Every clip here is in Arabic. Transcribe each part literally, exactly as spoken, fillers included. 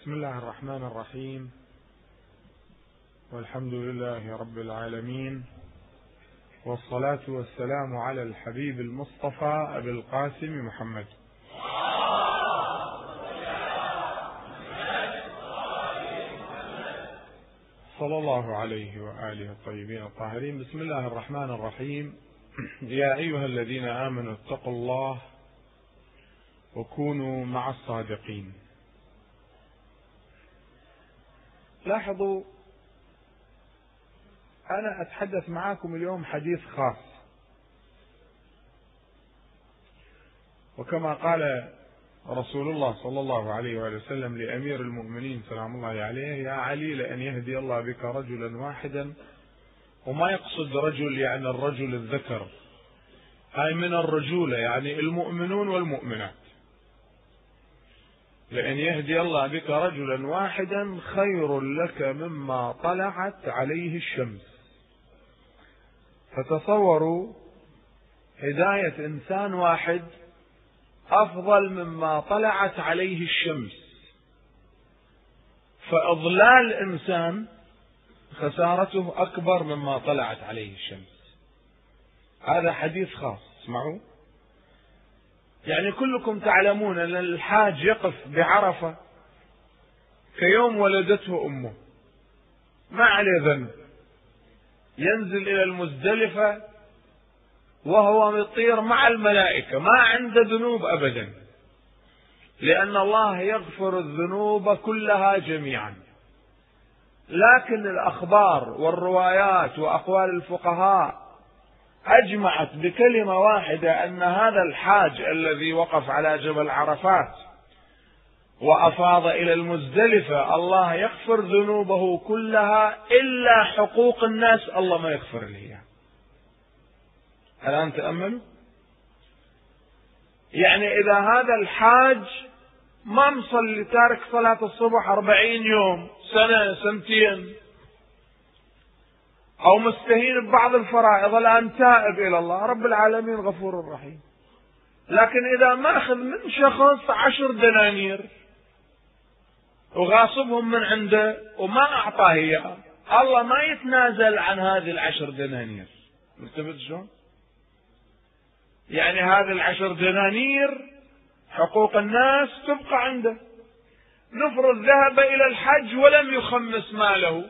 بسم الله الرحمن الرحيم، والحمد لله رب العالمين، والصلاة والسلام على الحبيب المصطفى أبي القاسم محمد صلى الله عليه وآله الطيبين الطاهرين. بسم الله الرحمن الرحيم. يا أيها الذين آمنوا اتقوا الله وكونوا مع الصادقين. لاحظوا، أنا أتحدث معكم اليوم حديث خاص، وكما قال رسول الله صلى الله عليه وآله وسلم لأمير المؤمنين سلام الله عليه: يا علي لأن يهدي الله بك رجلا واحدا. وما يقصد رجل يعني الرجل الذكر، هاي من الرجولة يعني المؤمنون والمؤمنات. لأن يهدي الله بك رجلا واحدا خير لك مما طلعت عليه الشمس. فتصوروا هداية إنسان واحد أفضل مما طلعت عليه الشمس، فإضلال إنسان خسارته أكبر مما طلعت عليه الشمس. هذا حديث خاص، اسمعوا. يعني كلكم تعلمون أن الحاج يقف بعرفة كيوم ولدته أمه، ما عليه ذنب، ينزل إلى المزدلفة وهو يطير مع الملائكة، ما عنده ذنوب أبدا، لأن الله يغفر الذنوب كلها جميعا. لكن الأخبار والروايات وأقوال الفقهاء أجمعت بكلمة واحدة أن هذا الحاج الذي وقف على جبل عرفات وأفاض إلى المزدلفة الله يغفر ذنوبه كلها إلا حقوق الناس الله ما يغفر لها. الآن تأملوا، يعني إذا هذا الحاج ما مصلي، تارك صلاة الصبح أربعين يوم، سنة، سنتين، أو مستهين ببعض الفرائض، الآن تائب إلى الله، رب العالمين غفور رحيم. لكن إذا ما أخذ من شخص عشر دنانير وغاصبهم من عنده وما أعطاه إياه، الله ما يتنازل عن هذه العشر دنانير. انتبهت شلون؟ يعني هذه العشر دنانير حقوق الناس تبقى عنده. نفرض ذهب إلى الحج ولم يخمس ماله،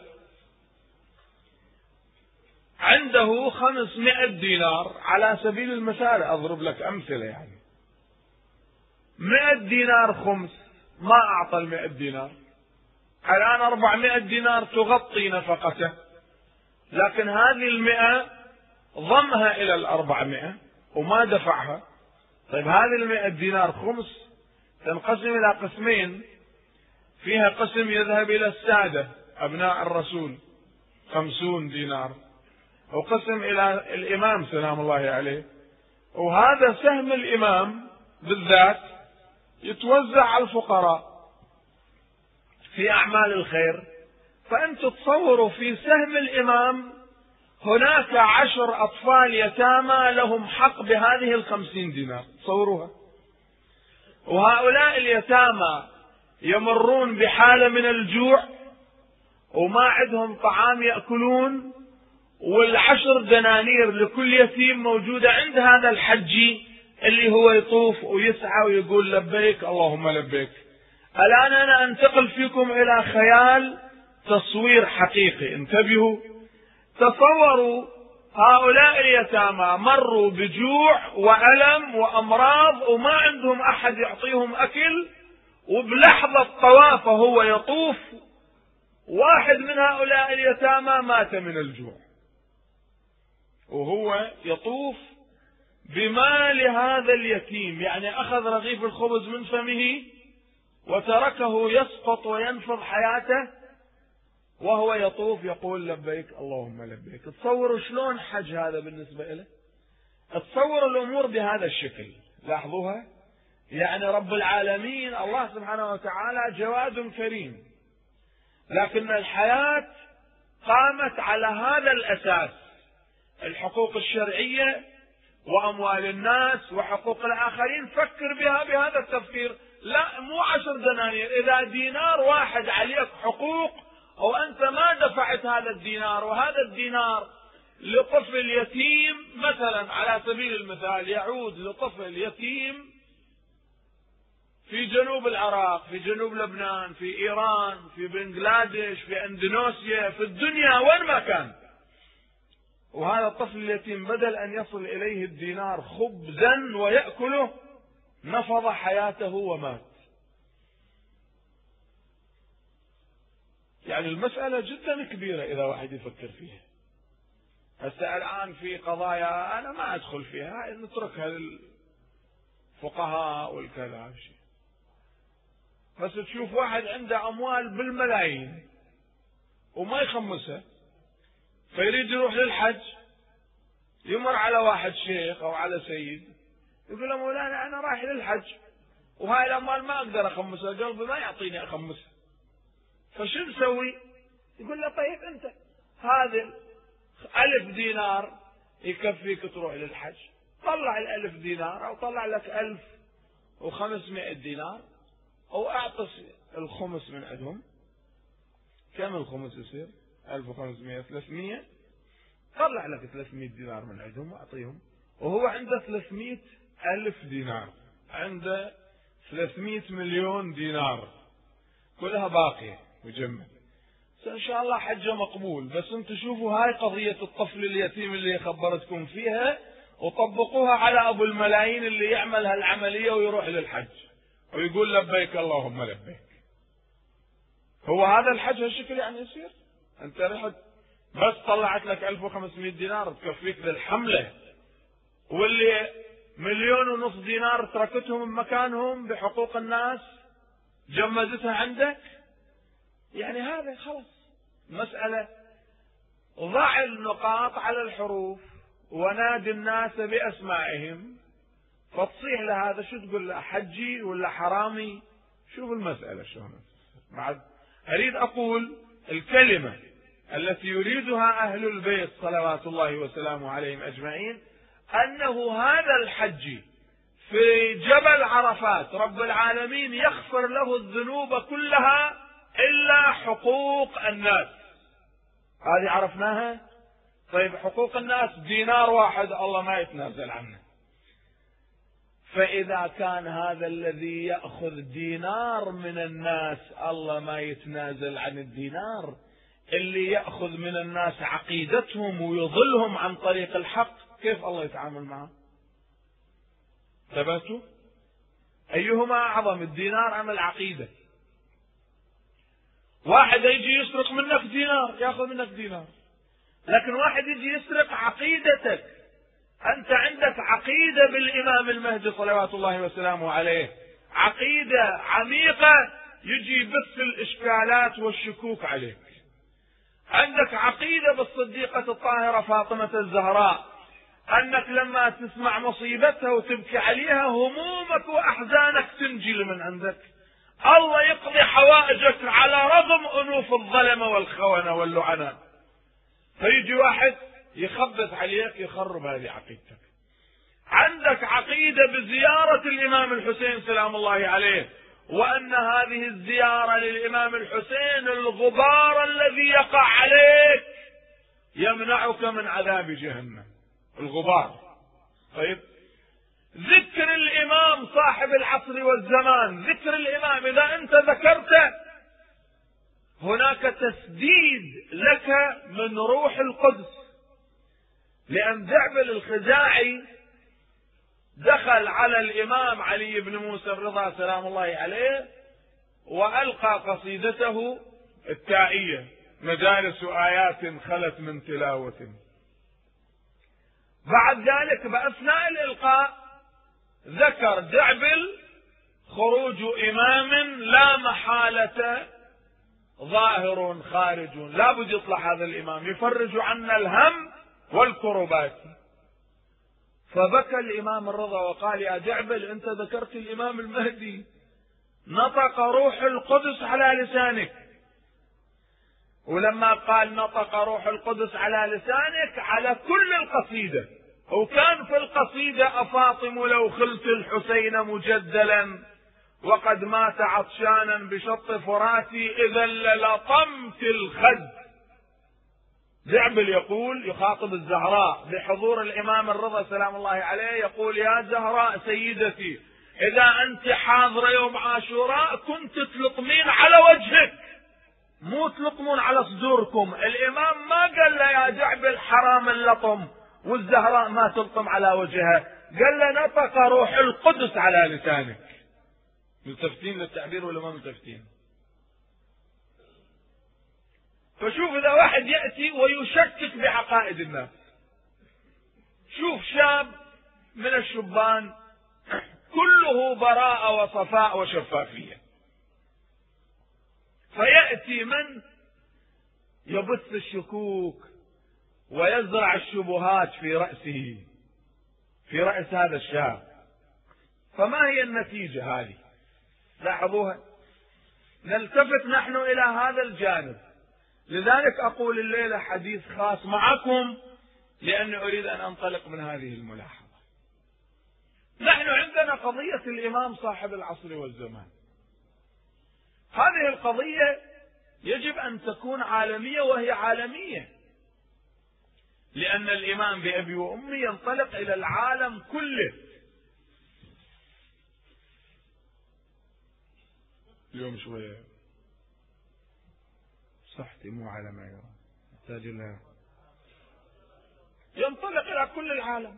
عنده خمسمائة دينار على سبيل المثال، أضرب لك أمثلة، يعني مائة دينار خمس، ما أعطى المائة دينار، الآن أربعمائة دينار تغطي نفقته، لكن هذه المائة ضمها إلى الأربعمائة وما دفعها. طيب هذه المائة دينار خمس تنقسم إلى قسمين، فيها قسم يذهب إلى السادة أبناء الرسول خمسون دينار، وقسم إلى الإمام سلام الله عليه، وهذا سهم الإمام بالذات يتوزع على الفقراء في أعمال الخير. فأنتم تصوروا في سهم الإمام هناك عشر أطفال يتامى لهم حق بهذه الخمسين دينار، تصوروها. وهؤلاء اليتامى يمرون بحالة من الجوع وما عندهم طعام يأكلون، والعشر دنانير لكل يتيم موجودة عند هذا الحجي اللي هو يطوف ويسعى ويقول لبيك اللهم لبيك. الآن أنا أنتقل فيكم إلى خيال تصوير حقيقي، انتبهوا. تصوروا هؤلاء اليتامى مروا بجوع وألم وأمراض وما عندهم أحد يعطيهم أكل، وبلحظة طوافه هو يطوف واحد من هؤلاء اليتامى مات من الجوع، وهو يطوف بمال هذا اليتيم، يعني أخذ رغيف الخبز من فمه وتركه يسقط وينفض حياته وهو يطوف يقول لبيك اللهم لبيك. تصوروا شلون حج هذا بالنسبة له. تصوروا الأمور بهذا الشكل، لاحظوها. يعني رب العالمين الله سبحانه وتعالى جواد كريم، لكن الحياة قامت على هذا الأساس، الحقوق الشرعية وأموال الناس وحقوق الآخرين، فكر بها بهذا التفكير، لا مو عشر دنانير، إذا دينار واحد عليك حقوق أو أنت ما دفعت هذا الدينار، وهذا الدينار لطفل يتيم مثلا على سبيل المثال، يعود لطفل يتيم في جنوب العراق، في جنوب لبنان، في إيران، في بنغلاديش، في اندونيسيا، في الدنيا وين ما كان، وهذا الطفل اليتيم بدل أن يصل إليه الدينار خبزا ويأكله نفض حياته ومات. يعني المسألة جدا كبيرة إذا واحد يفكر فيها. هسه الآن في قضايا أنا ما أدخل فيها، نتركها للفقهاء والكذا شيء، بس تشوف واحد عنده أموال بالملايين وما يخمسها، فيريد يروح للحج، يمر على واحد شيخ أو على سيد يقول له مولانا أنا رايح للحج وهاي الأموال ما أقدر أخمسها، قلبي ما يعطيني أخمسها، فشو نسوي؟ يقول له طيب أنت هذا ألف دينار يكفيك تروح للحج، طلع الألف دينار أو طلع لك ألف وخمسمائة دينار أو أعطس الخمس من عندهم. كم الخمس يصير؟ ألف وخمسمائة ثلاثمائة، طلع لك ثلاثمائة دينار من عندهم وأعطيهم، وهو عنده ثلاثمائة ألف دينار، عنده ثلاثمائة مليون دينار كلها باقية مجمد، إن شاء الله حجة مقبول. بس انتم شوفوا هاي قضية الطفل اليتيم اللي خبرتكم فيها وطبقوها على أبو الملايين اللي يعمل هالعملية ويروح للحج ويقول لبيك اللهم لبيك. هو هذا الحج هالشكل يعني يصير؟ انت رحت بس طلعت لك ألف وخمسمائة دينار تكفيك للحملة، واللي مليون ونص دينار تركتهم مكانهم بحقوق الناس جمدتها عندك. يعني هذا خلاص مسألة، ضع النقاط على الحروف ونادي الناس بأسمائهم، فتصيح لهذا شو تقول له، حجي ولا حرامي؟ شوف المسألة شلون. بعد أريد أقول الكلمة التي يريدها أهل البيت صلوات الله وسلامه عليهم أجمعين، أنه هذا الحج في جبل عرفات رب العالمين يغفر له الذنوب كلها إلا حقوق الناس. هذه عرفناها. طيب حقوق الناس دينار واحد الله ما يتنازل عنه، فإذا كان هذا الذي يأخذ دينار من الناس الله ما يتنازل عن الدينار، اللي يأخذ من الناس عقيدتهم ويضلهم عن طريق الحق، كيف الله يتعامل معه؟ ثبتوا؟ أيهما أعظم، الدينار أم العقيدة؟ واحد يجي يسرق منك دينار يأخذ منك دينار، لكن واحد يجي يسرق عقيدتك. أنت عندك عقيدة بالإمام المهدي صلوات الله وسلامه عليه، عقيدة عميقة، يجي يبث الإشكالات والشكوك عليك. عندك عقيدة بالصديقة الطاهرة فاطمة الزهراء، أنك لما تسمع مصيبتها وتبكي عليها همومك وأحزانك تنجل من عندك، الله يقضي حوائجك على رغم أنوف الظلمة والخونة واللعنة. فيجي واحد يخبط عليك يخرب هذه عقيدتك. عندك عقيدة بزيارة الإمام الحسين سلام الله عليه، وأن هذه الزيارة للإمام الحسين الغبار الذي يقع عليك يمنعك من عذاب جهنم، الغبار. طيب ذكر الإمام صاحب العصر والزمان، ذكر الإمام إذا أنت ذكرته هناك تسديد لك من روح القدس. لأن دعبل الخزاعي دخل على الإمام علي بن موسى الرضا سلام الله عليه وألقى قصيدته التائية مجالس آيات خلت من تلاوة. بعد ذلك بأثناء الإلقاء ذكر دعبل خروج إمام لا محالة ظاهر خارج، لا بد يطلع هذا الإمام يفرج عنا الهم والكربات. فبكى الإمام الرضا وقال يا دعبل أنت ذكرت الإمام المهدي، نطق روح القدس على لسانك. ولما قال نطق روح القدس على لسانك على كل القصيدة، وكان في القصيدة أفاطم لو خلت الحسين مجدلا وقد مات عطشانا بشط فراتي إذا للطمت الخد. جعبل يقول يخاطب الزهراء بحضور الإمام الرضا سلام الله عليه، يقول: يا زهراء سيدتي، إذا أنت حاضرة يوم عاشوراء كنت تلطمين على وجهك، مو تلطمون على صدوركم. الإمام ما قال له يا جعبل حرام اللطم والزهراء ما تلطم على وجهها، قال له نطق روح القدس على لسانك. ملتفتين للتعبير ولا ما ملتفتين؟ فشوف إذا واحد يأتي ويشكك بعقائد الناس، شوف شاب من الشبان كله براءة وصفاء وشفافية، فيأتي من يبث الشكوك ويزرع الشبهات في رأسه، في رأس هذا الشاب. فما هي النتيجة هذه؟ لاحظوها. نلتفت نحن إلى هذا الجانب. لذلك أقول الليلة حديث خاص معكم، لأني أريد أن أنطلق من هذه الملاحظة. نحن عندنا قضية الإمام صاحب العصر والزمان. هذه القضية يجب أن تكون عالمية، وهي عالمية لأن الإمام بأبي وأمي ينطلق إلى العالم كله. اليوم شوية صحتي مو على ما يرى، يحتاج لها. ينطلق إلى كل العالم.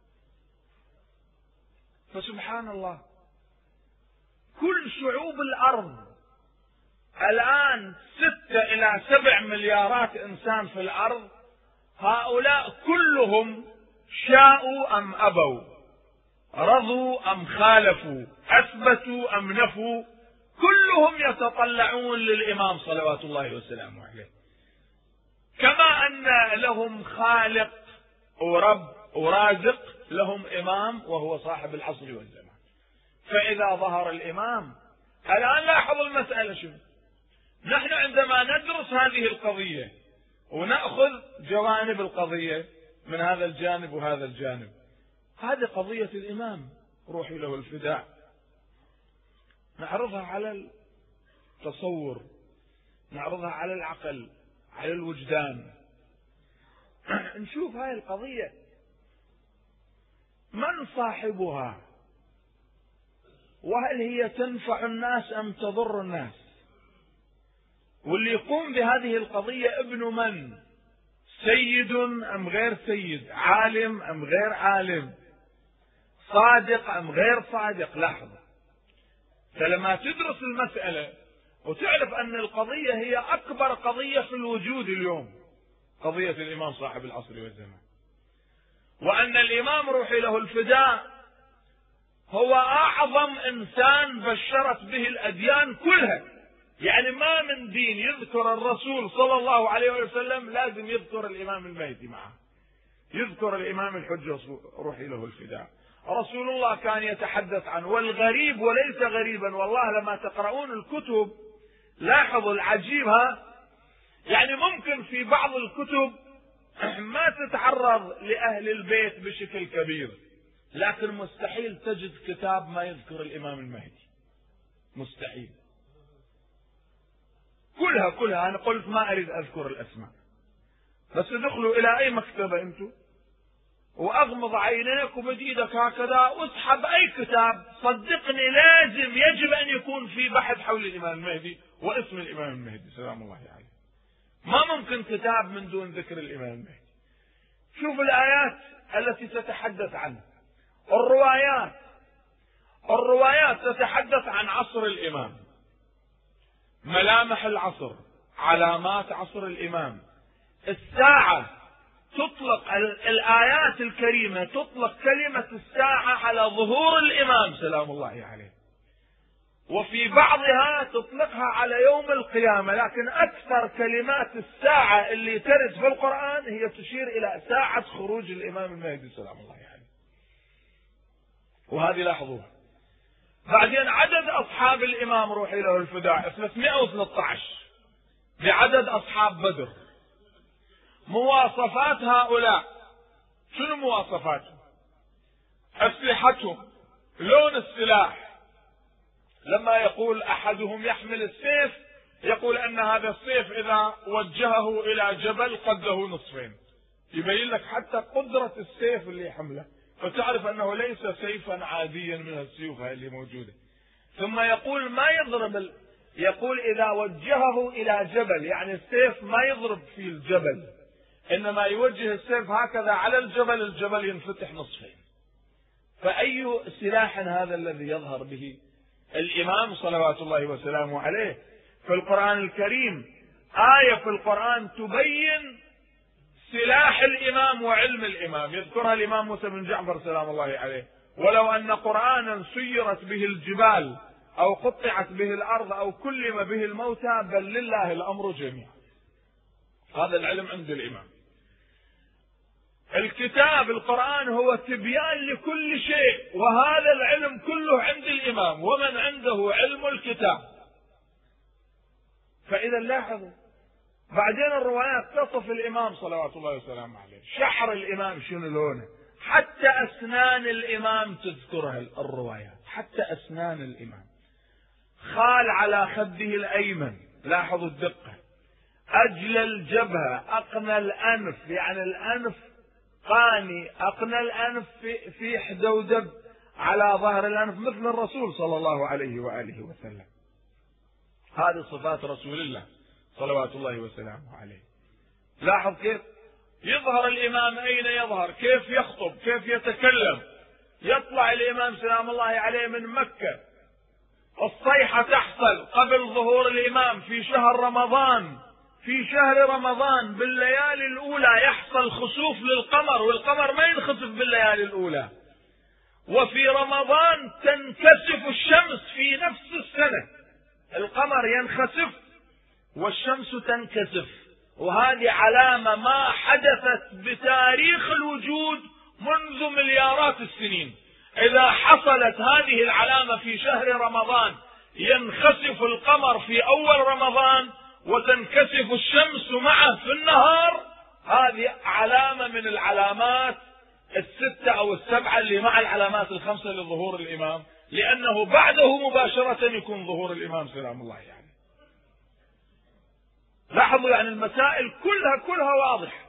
فسبحان الله، كل شعوب الأرض الآن ستة إلى سبع مليارات إنسان في الأرض، هؤلاء كلهم شاءوا أم أبوا، رضوا أم خالفوا، أثبتوا أم نفوا، كلهم يتطلعون للإمام صلوات الله وسلامه عليه. كما أن لهم خالق ورب ورازق، لهم إمام وهو صاحب العصر والزمان. فإذا ظهر الإمام، الآن لاحظوا المسألة شو. نحن عندما ندرس هذه القضية ونأخذ جوانب القضية من هذا الجانب وهذا الجانب، هذه قضية الإمام روحي له الفداء، نعرضها على التصور، نعرضها على العقل، على الوجدان، نشوف هاي القضية من صاحبها، وهل هي تنفع الناس أم تضر الناس، واللي يقوم بهذه القضية ابن من، سيد أم غير سيد، عالم أم غير عالم، صادق أم غير صادق. لاحظ، فلما تدرس المسألة وتعرف أن القضية هي أكبر قضية في الوجود اليوم، قضية الإمام صاحب العصر والزمان، وأن الإمام روحي له الفداء هو أعظم إنسان بشرت به الأديان كلها. يعني ما من دين يذكر الرسول صلى الله عليه وسلم لازم يذكر الإمام المهدي معه، يذكر الإمام الحجة روحي له الفداء. رسول الله كان يتحدث عنه. والغريب وليس غريبا والله لما تقرؤون الكتب لاحظوا العجيب، ها يعني ممكن في بعض الكتب ما تتعرض لأهل البيت بشكل كبير، لكن مستحيل تجد كتاب ما يذكر الإمام المهدي، مستحيل. كلها كلها أنا قلت ما أريد أذكر الأسماء، بس ادخلوا إلى أي مكتبة أنتم وأغمض عينيك ومد إيدك هكذا واسحب أي كتاب، صدقني لازم يجب أن يكون في بحث حول الإمام المهدي واسم الإمام المهدي سلام الله عليه. ما ممكن كتاب من دون ذكر الإمام المهدي. شوف الآيات التي تتحدث عنه، الروايات الروايات تتحدث عن عصر الإمام، ملامح العصر، علامات عصر الإمام، الساعة، تطلق الآيات الكريمة تطلق كلمة الساعة على ظهور الإمام سلام الله عليه، وفي بعضها تطلقها على يوم القيامة، لكن أكثر كلمات الساعة اللي ترد في القرآن هي تشير إلى ساعة خروج الإمام المهدي سلام الله عليه. وهذه لاحظوها. بعدين عدد أصحاب الإمام روحي له الفداء ثلاثمائة وثلاثة عشر بعدد أصحاب بدر. مواصفات هؤلاء شنو مواصفاتهم؟ أسلحتهم، لون السلاح، لما يقول أحدهم يحمل السيف يقول أن هذا السيف إذا وجهه إلى جبل قده نصفين، يبين لك حتى قدرة السيف اللي يحمله، فتعرف أنه ليس سيفا عاديا من السيوف اللي موجودة. ثم يقول ما يضرب ال... يقول إذا وجهه إلى جبل، يعني السيف ما يضرب في الجبل، إنما يوجه السيف هكذا على الجبل، الجبل ينفتح نصفين. فأي سلاح هذا الذي يظهر به الإمام صلوات الله وسلامه عليه؟ في القرآن الكريم آية في القرآن تبين سلاح الإمام وعلم الإمام، يذكرها الإمام موسى بن جعفر سلام الله عليه: ولو أن قرآنا سيرت به الجبال أو قطعت به الأرض أو كلم به الموتى بل لله الأمر جميعا. هذا العلم عند الإمام. الكتاب القرآن هو تبيان لكل شيء، وهذا العلم كله عند الإمام ومن عنده علم الكتاب. فإذا لاحظوا بعدين الروايات تصف الإمام صلوات الله وسلامه عليه، شعر الإمام شنو لونه، حتى أسنان الإمام تذكرها الروايات، حتى أسنان الإمام. خال على خده الأيمن، لاحظوا الدقة. أجل الجبهة، أقنى الأنف، يعني الأنف قاني، أقنى الأنف في, في حدودب على ظهر الأنف مثل الرسول صلى الله عليه وآله وسلم. هذه صفات رسول الله صلوات الله وسلامه عليه. لاحظ كيف يظهر الإمام، أين يظهر، كيف يخطب، كيف يتكلم. يطلع الإمام سلام الله عليه من مكة، الصيحة تحصل قبل ظهور الإمام في شهر رمضان، في شهر رمضان بالليالي الأولى يحصل خسوف للقمر، والقمر ما ينخسف بالليالي الأولى. وفي رمضان تنكسف الشمس في نفس السنة، القمر ينخسف والشمس تنكسف، وهذه علامة ما حدثت بتاريخ الوجود منذ مليارات السنين. إذا حصلت هذه العلامة في شهر رمضان، ينخسف القمر في أول رمضان وتنكسف الشمس معه في النهار، هذه علامة من العلامات الستة أو السبعة اللي مع العلامات الخمسة لظهور الإمام، لأنه بعده مباشرة يكون ظهور الإمام سلام الله عليه. يعني لاحظوا يعني المسائل كلها كلها واضحة.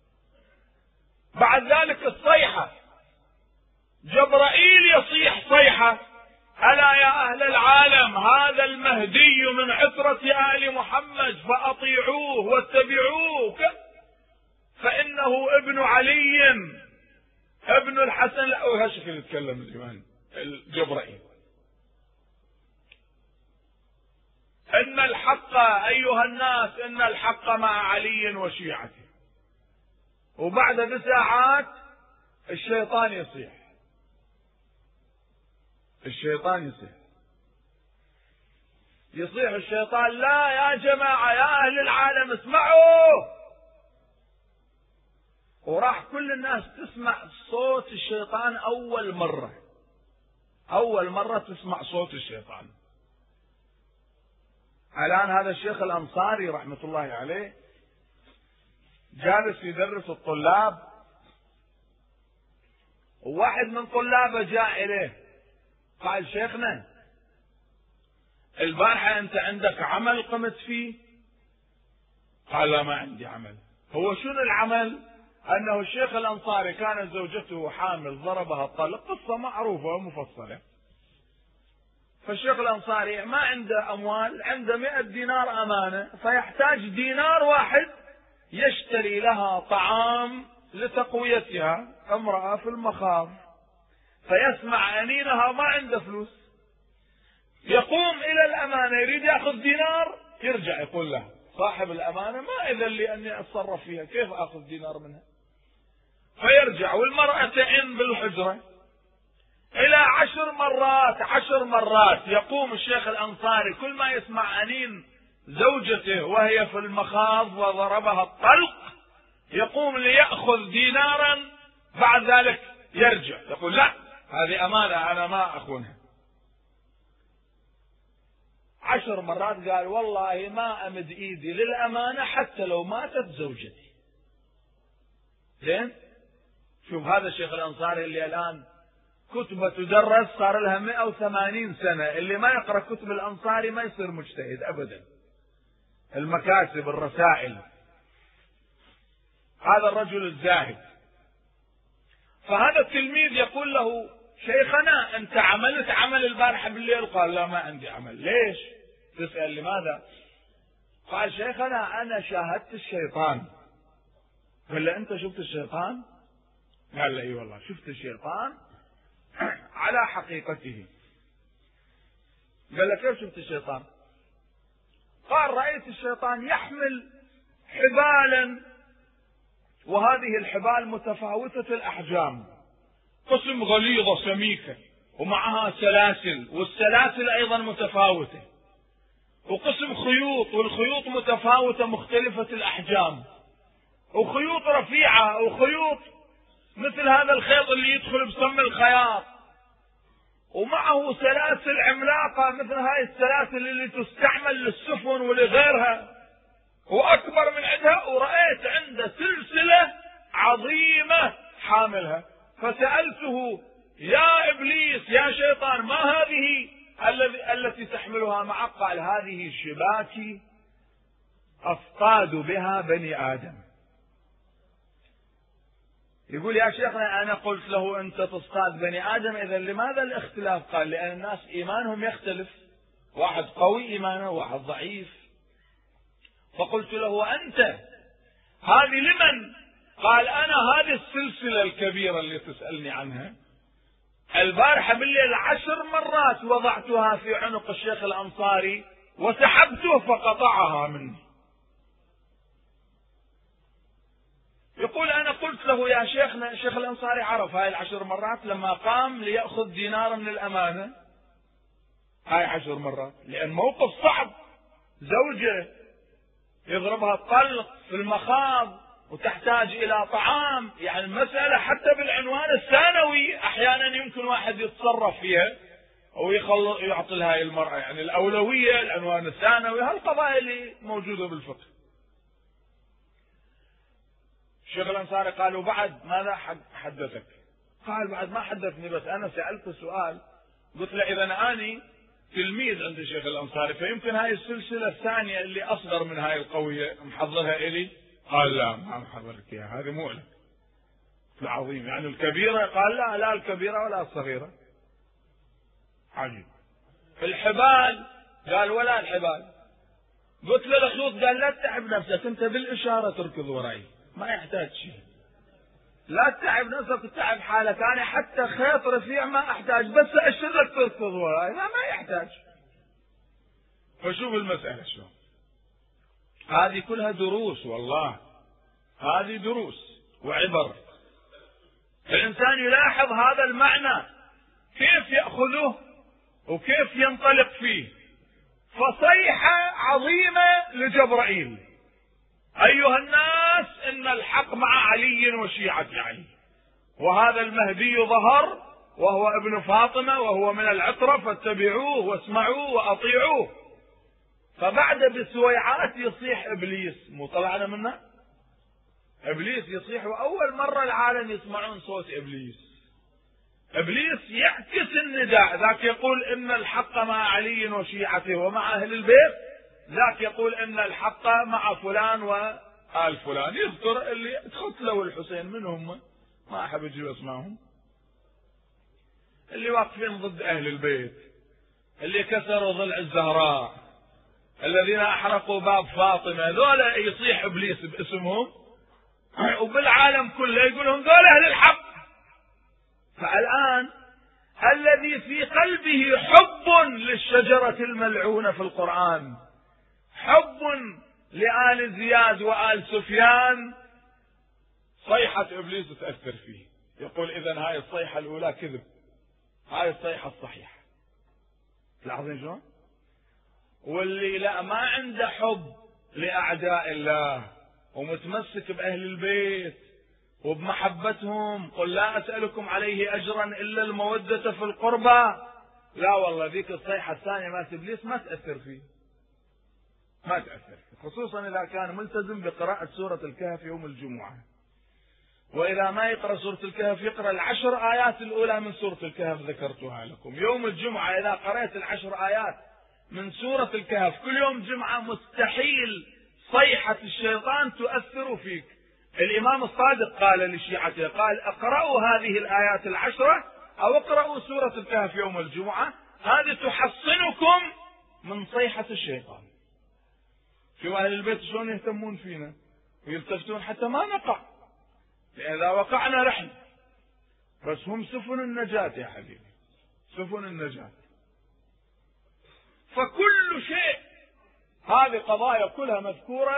بعد ذلك الصيحة، جبرائيل يصيح صيحة: ألا يا أهل العالم هذا المهدي من عترة آل محمد فأطيعوه واتبعوه، فإنه ابن علي ابن الحسن. لا وهالشكل يتكلم الإمام الجبرائيل: إن الحق أيها الناس، إن الحق مع علي وشيعته. وبعد بساعات الشيطان يصيح، الشيطان يصيح يصيح الشيطان: لا يا جماعة يا أهل العالم اسمعوا. وراح كل الناس تسمع صوت الشيطان أول مرة، أول مرة تسمع صوت الشيطان. الآن هذا الشيخ الأنصاري رحمة الله عليه جالس يدرس الطلاب، وواحد من طلابه جاء إليه قال: شيخنا البارحة أنت عندك عمل قمت فيه؟ قال: لا ما عندي عمل. هو شنو العمل؟ أنه الشيخ الأنصاري كانت زوجته حامل ضربها الطلق، قصة معروفة ومفصلة. فالشيخ الأنصاري ما عنده أموال، عنده مئة دينار أمانة، فيحتاج دينار واحد يشتري لها طعام لتقويتها، امرأة في المخاض، فيسمع أنينها ما عنده فلوس، يقوم إلى الأمانة يريد يأخذ دينار، يرجع يقول له صاحب الأمانة: ما إذن لي أني أتصرف فيها، كيف أخذ دينار منها؟ فيرجع، والمرأة تعين بالحجرة إلى عشر مرات عشر مرات. يقوم الشيخ الأنصاري كل ما يسمع أنين زوجته وهي في المخاض وضربها الطلق، يقوم ليأخذ دينارا، بعد ذلك يرجع يقول: لا هذه أمانة أنا ما أخونها. عشر مرات قال: والله ما أمد إيدي للأمانة حتى لو ماتت زوجتي. زين؟ شوف هذا الشيخ الأنصاري اللي الآن كتبة تدرس صار لها مئة وثمانين سنة، اللي ما يقرأ كتب الأنصاري ما يصير مجتهد أبدا. المكاسب، الرسائل، هذا الرجل الزاهد. فهذا التلميذ يقول له: شيخنا أنت عملت عمل البارحة بالليل؟ قال: لا ما عندي عمل. ليش؟ تسأل لماذا؟ قال: شيخنا أنا شاهدت الشيطان. قال له: أنت شفت الشيطان؟ قال له: إي والله شفت الشيطان على حقيقته. قال له: كيف شفت الشيطان؟ قال: رأيت الشيطان يحمل حبالا، وهذه الحبال متفاوتة الأحجام، قسم غليظة سميكة ومعها سلاسل، والسلاسل أيضا متفاوتة، وقسم خيوط، والخيوط متفاوتة مختلفة الأحجام، وخيوط رفيعة، وخيوط مثل هذا الخيط اللي يدخل بسم الخياط، ومعه سلاسل عملاقة مثل هاي السلاسل اللي تستعمل للسفن ولغيرها وأكبر من عندها، ورأيت عنده سلسلة عظيمة حاملها. فسألته: يا إبليس يا شيطان، ما هذه التي تحملها معك؟ قال: هذه شباكي أصطاد بها بني آدم. يقول: يا شيخنا أنا قلت له أنت تصطاد بني آدم، إذا لماذا الاختلاف؟ قال: لأن الناس إيمانهم يختلف، واحد قوي إيمانه واحد ضعيف. فقلت له: أنت هذه لمن؟ قال: أنا هذه السلسلة الكبيرة اللي تسألني عنها البارحة بالليل عشر مرات وضعتها في عنق الشيخ الأنصاري وسحبته فقطعها مني. يقول: أنا قلت له: يا شيخنا، الشيخ الأنصاري عرف هاي العشر مرات لما قام ليأخذ دينارا من الأمانة، هاي عشر مرات، لأن موقف صعب، زوجة يضربها الطلق في المخاض وتحتاج إلى طعام، يعني المسألة حتى بالعنوان الثانوي أحيانا يمكن واحد يتصرف فيها أو يعطي لها المرأة، يعني الأولوية العنوان الثانوي، هالقضايا اللي موجودة بالفقه. الشيخ الأنصاري قال: وبعد ماذا حدثك؟ قال: بعد ما حدثني، بس أنا سألت سؤال، قلت له: إذا أنا تلميذ عند الشيخ الأنصاري فيمكن هاي السلسلة الثانية اللي أصغر من هاي القوية محضرها إلي؟ قال: لا ما محضرك إياها، هذه مو لك. العظيم يعني الكبيرة؟ قال: لا لا الكبيرة ولا الصغيرة. عجيب. الحبال؟ قال: ولا الحبال. قلت له: الخيوط؟ قال: لا تتعب نفسك، أنت بالإشارة تركض وراي، ما يحتاج شيء، لا تتعب نفسك وتتعب حالك، أنا حتى خيط رفيع ما أحتاج، بس أشر لك تركض وراي، لا ما يحتاج. فشوف المسألة شلون. هذه كلها دروس، والله هذه دروس وعبر. الإنسان يلاحظ هذا المعنى كيف يأخذه وكيف ينطلق فيه. فصيحة عظيمة لجبرائيل: أيها الناس إن الحق مع علي وشيعة علي، وهذا المهدي ظهر وهو ابن فاطمة وهو من العترة، فاتبعوه واسمعوه وأطيعوه. فبعد بسويعات يصيح إبليس، مو طلعنا منه؟ إبليس يصيح، وأول مرة العالم يسمعون صوت إبليس. إبليس يعكس النداء، ذاك يقول إن الحق مع علي وشيعته ومع أهل البيت، ذاك يقول إن الحق مع فلان وآل فلان، يذكر اللي قتلوا الحسين، من هم؟ ما أحب أجيب اسمائهم، اللي واقفين ضد أهل البيت، اللي كسروا ضلع الزهراء، الذين أحرقوا باب فاطمة، ذولا يصيح إبليس باسمهم، وبالعالم كله يقولهم ذولا أهل الحق. فالآن الذي في قلبه حب للشجرة الملعونة في القرآن، حب لآل زياد وآل سفيان، صيحة إبليس تأثر فيه، يقول: إذن هاي الصيحة الأولى كذب، هاي الصيحة الصحيحة. العظيم شلون؟ واللي لا ما عنده حب لأعداء الله ومتمسك بأهل البيت وبمحبتهم، قل لا أسألكم عليه أجرا إلا المودة في القربى، لا والله ذيك الصيحة الثانية مالت إبليس ما تأثر فيه، ما تأثر فيه، خصوصا إذا كان ملتزم بقراءة سورة الكهف يوم الجمعة. وإذا ما يقرأ سورة الكهف يقرأ العشر آيات الأولى من سورة الكهف ذكرتها لكم. يوم الجمعة إذا قرأت العشر آيات من سورة الكهف كل يوم جمعة مستحيل صيحة الشيطان تؤثر فيك. الإمام الصادق قال لشيعته قال اقرأوا هذه الآيات العشرة أو اقرأوا سورة الكهف يوم الجمعة، هذه تحصنكم من صيحة الشيطان. شو أهل البيت شلون يهتمون فينا ويلتفتون حتى ما نقع، لأن إذا وقعنا رحنا. بس هم سفن النجاة يا حبيبي، سفن النجاة. فكل شيء هذه قضايا كلها مذكورة.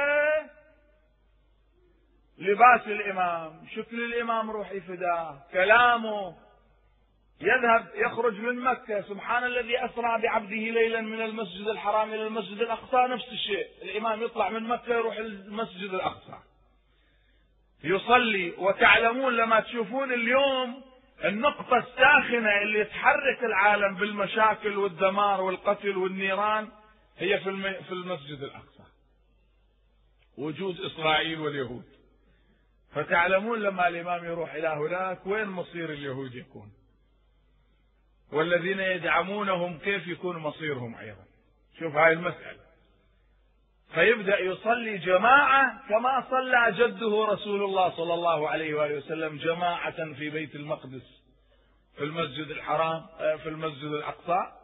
لباس الإمام، شكل الإمام روحي فداه، كلامه، يذهب يخرج من مكة سبحان الذي أسرى بعبده ليلا من المسجد الحرام إلى المسجد الأقصى، نفس الشيء الإمام يطلع من مكة يروح المسجد الأقصى يصلي. وتعلمون لما تشوفون اليوم النقطة الساخنة اللي تحرك العالم بالمشاكل والدمار والقتل والنيران هي في المسجد الأقصى، وجود إسرائيل واليهود. فتعلمون لما الإمام يروح إلى هناك وين مصير اليهود يكون، والذين يدعمونهم كيف يكون مصيرهم أيضا. شوف هاي المسألة. فيبدأ يصلي جماعة كما صلى جده رسول الله صلى الله عليه وآله وسلم جماعة في بيت المقدس في المسجد الحرام في المسجد الأقصى.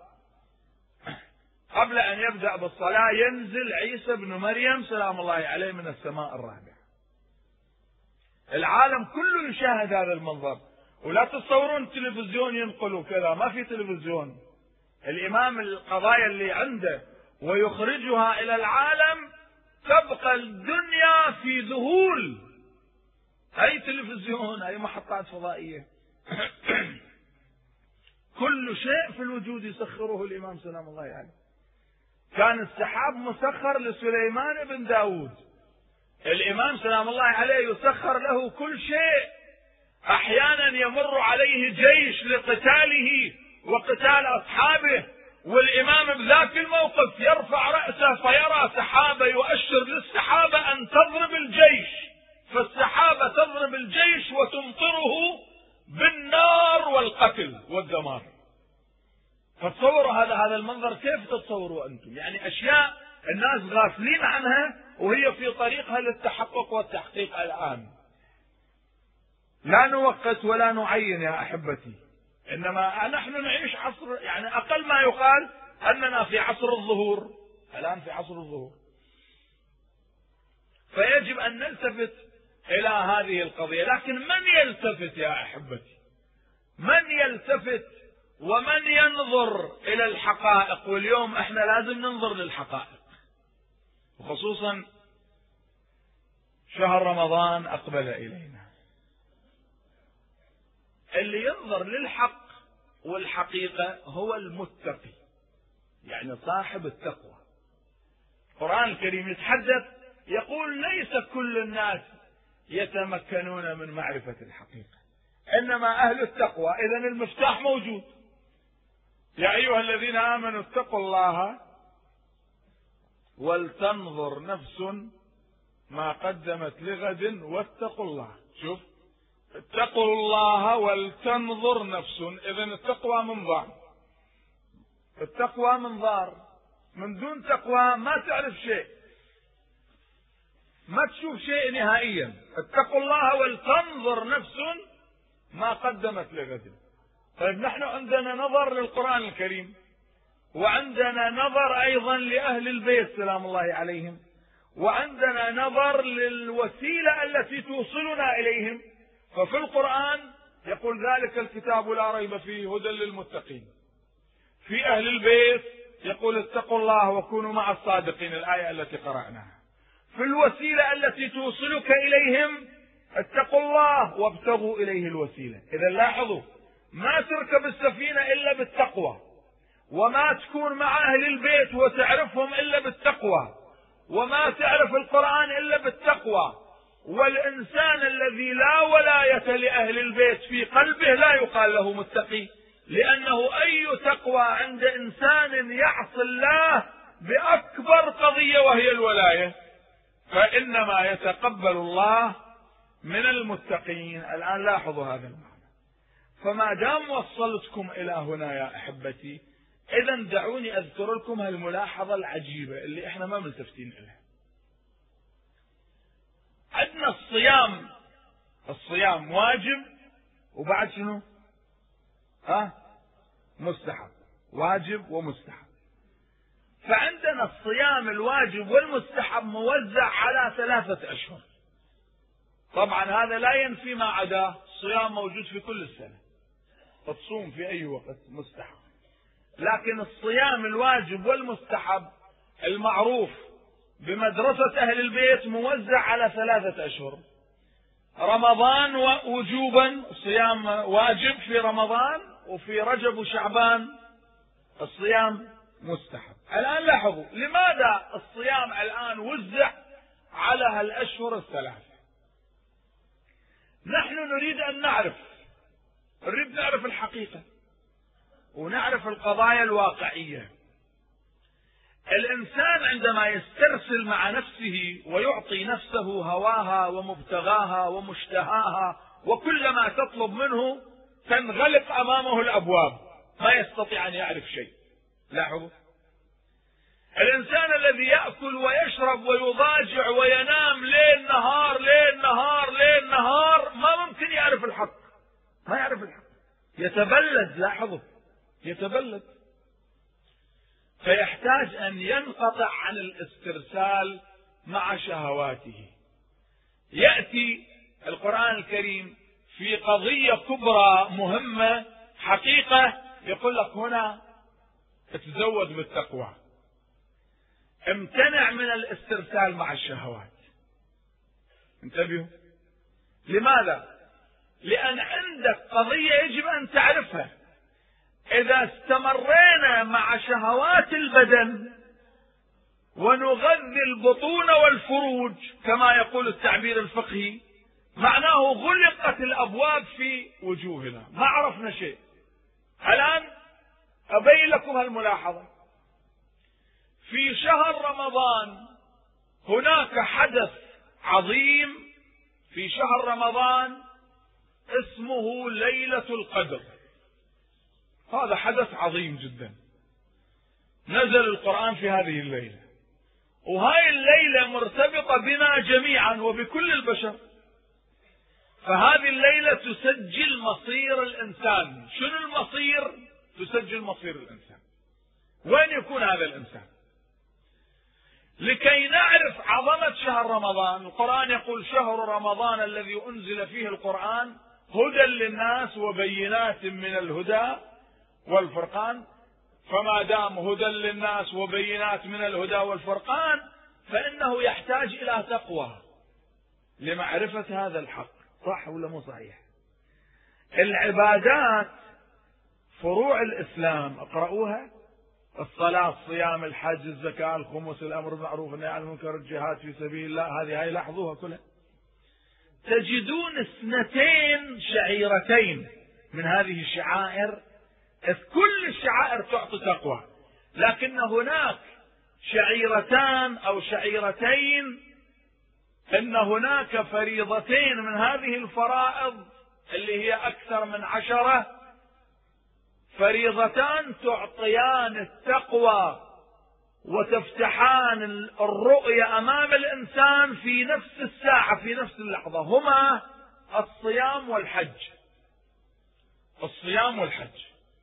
قبل أن يبدأ بالصلاة ينزل عيسى بن مريم سلام الله عليه من السماء الرابعة. العالم كله يشاهد هذا المنظر. ولا تتصورون التلفزيون ينقلوا كذا، ما في تلفزيون. الإمام القضايا اللي عنده ويخرجها إلى العالم تبقى الدنيا في ذهول. أي تلفزيون، أي محطات فضائية كل شيء في الوجود يسخره الإمام سلام الله عليه. كان السحاب مسخر لسليمان بن داود. الإمام سلام الله عليه يسخر له كل شيء. أحيانا يمر عليه جيش لقتاله وقتال أصحابه، والإمام بذاك الموقف يرفع رأسه فيرى سحابة يؤشر للسحابة أن تضرب الجيش، فالسحابة تضرب الجيش وتمطره بالنار والقتل والدمار. فتصوروا هذا هذا المنظر، كيف تتصوروا أنتم؟ يعني أشياء الناس غافلين عنها وهي في طريقها للتحقق والتحقيق الآن. لا نوقت ولا نعين يا أحبتي، إنما نحن نعيش عصر، يعني أقل ما يقال أننا في عصر الظهور، الآن في عصر الظهور. فيجب أن نلتفت إلى هذه القضية. لكن من يلتفت يا أحبتي؟ من يلتفت ومن ينظر إلى الحقائق؟ واليوم احنا لازم ننظر للحقائق، وخصوصا شهر رمضان أقبل إلينا. اللي ينظر للحق والحقيقة هو المتقي، يعني صاحب التقوى. القرآن الكريم يتحدث يقول ليس كل الناس يتمكنون من معرفة الحقيقة، إنما أهل التقوى. إذن المفتاح موجود. يا أيها الذين آمنوا اتقوا الله ولتنظر نفس ما قدمت لغد واتقوا الله. شوف، اتقوا الله ولتنظر نفس. إذن التقوى منظار، التقوى منظار. من دون تقوى ما تعرف شيء، ما تشوف شيء نهائيا. اتقوا الله ولتنظر نفس ما قدمت لغد. طيب نحن عندنا نظر للقرآن الكريم، وعندنا نظر أيضا لأهل البيت سلام الله عليهم، وعندنا نظر للوسيلة التي توصلنا إليهم. ففي القرآن يقول ذلك الكتاب لا ريب فيه هدى للمتقين. في أهل البيت يقول اتقوا الله وكونوا مع الصادقين، الآية التي قرأناها. في الوسيلة التي توصلك إليهم اتقوا الله وابتغوا إليه الوسيلة. إذا لاحظوا، ما تركب السفينة إلا بالتقوى، وما تكون مع أهل البيت وتعرفهم إلا بالتقوى، وما تعرف القرآن إلا بالتقوى. والإنسان الذي لا ولاية لأهل البيت في قلبه لا يقال له متقي، لأنه أي تقوى عند إنسان يعصي الله بأكبر قضية وهي الولاية، فإنما يتقبل الله من المتقين. الآن لاحظوا هذا المعنى. فما دام وصلتكم إلى هنا يا أحبتي، إذا دعوني أذكر لكم هالملاحظة العجيبة اللي إحنا ما ملتفتين إليها. عندنا الصيام، الصيام واجب وبعد شنو؟ ها؟ مستحب، واجب ومستحب. فعندنا الصيام الواجب والمستحب موزع على ثلاثة أشهر. طبعا هذا لا ينفي ما عداه، الصيام موجود في كل السنة، تصوم في أي وقت مستحب. لكن الصيام الواجب والمستحب المعروف بمدرسة أهل البيت موزع على ثلاثة أشهر. رمضان وجوبا صيام واجب في رمضان، وفي رجب وشعبان الصيام مستحب. الآن لاحظوا لماذا الصيام الآن وزع على هالأشهر الثلاثة. نحن نريد أن نعرف، نريد نعرف الحقيقة ونعرف القضايا الواقعية. الإنسان عندما يسترسل مع نفسه ويعطي نفسه هواها ومبتغاها ومشتهاها وكلما تطلب منه تنغلق أمامه الأبواب، ما يستطيع أن يعرف شيء. لاحظوا الإنسان الذي يأكل ويشرب ويضاجع وينام ليل نهار ليل نهار ليل نهار ما ممكن يعرف الحق، ما يعرف الحق، يتبلد. لاحظوا يتبلد. فيحتاج أن ينقطع عن الاسترسال مع شهواته. يأتي القرآن الكريم في قضية كبرى مهمة حقيقة، يقول لك هنا اتزود بالتقوى، امتنع من الاسترسال مع الشهوات. انتبهوا. لماذا؟ لأن عندك قضية يجب أن تعرفها. إذا استمرينا مع شهوات البدن ونغذي البطون والفروج كما يقول التعبير الفقهي، معناه غلقت الأبواب في وجوهنا، ما عرفنا شيء. الآن أبين لكم هالملاحظة. في شهر رمضان هناك حدث عظيم في شهر رمضان اسمه ليلة القدر. هذا حدث عظيم جدا، نزل القرآن في هذه الليلة، وهاي الليلة مرتبطة بنا جميعا وبكل البشر. فهذه الليلة تسجل مصير الإنسان. شنو المصير؟ تسجل مصير الإنسان. وين يكون هذا الإنسان؟ لكي نعرف عظمة شهر رمضان، القرآن يقول شهر رمضان الذي أنزل فيه القرآن هدى للناس وبينات من الهدى والفرقان. فما دام هدى للناس وبينات من الهدى والفرقان فإنه يحتاج إلى تقوى لمعرفة هذا الحق. صح ولا مو صحيح؟ العبادات فروع الإسلام اقرأوها، الصلاة، الصيام، الحج، الزكاة، الخمس، الأمر بالمعروف، النهي عن المنكر، الجهاد في سبيل الله، هذه هاي لاحظوها كلها. تجدون اثنتين شعيرتين من هذه الشعائر، كل الشعائر تعطي تقوى، لكن هناك شعيرتان أو شعيرتين أن هناك فريضتين من هذه الفرائض اللي هي أكثر من عشرة، فريضتان تعطيان التقوى وتفتحان الرؤية أمام الإنسان في نفس الساعة في نفس اللحظة، هما الصيام والحج. الصيام والحج.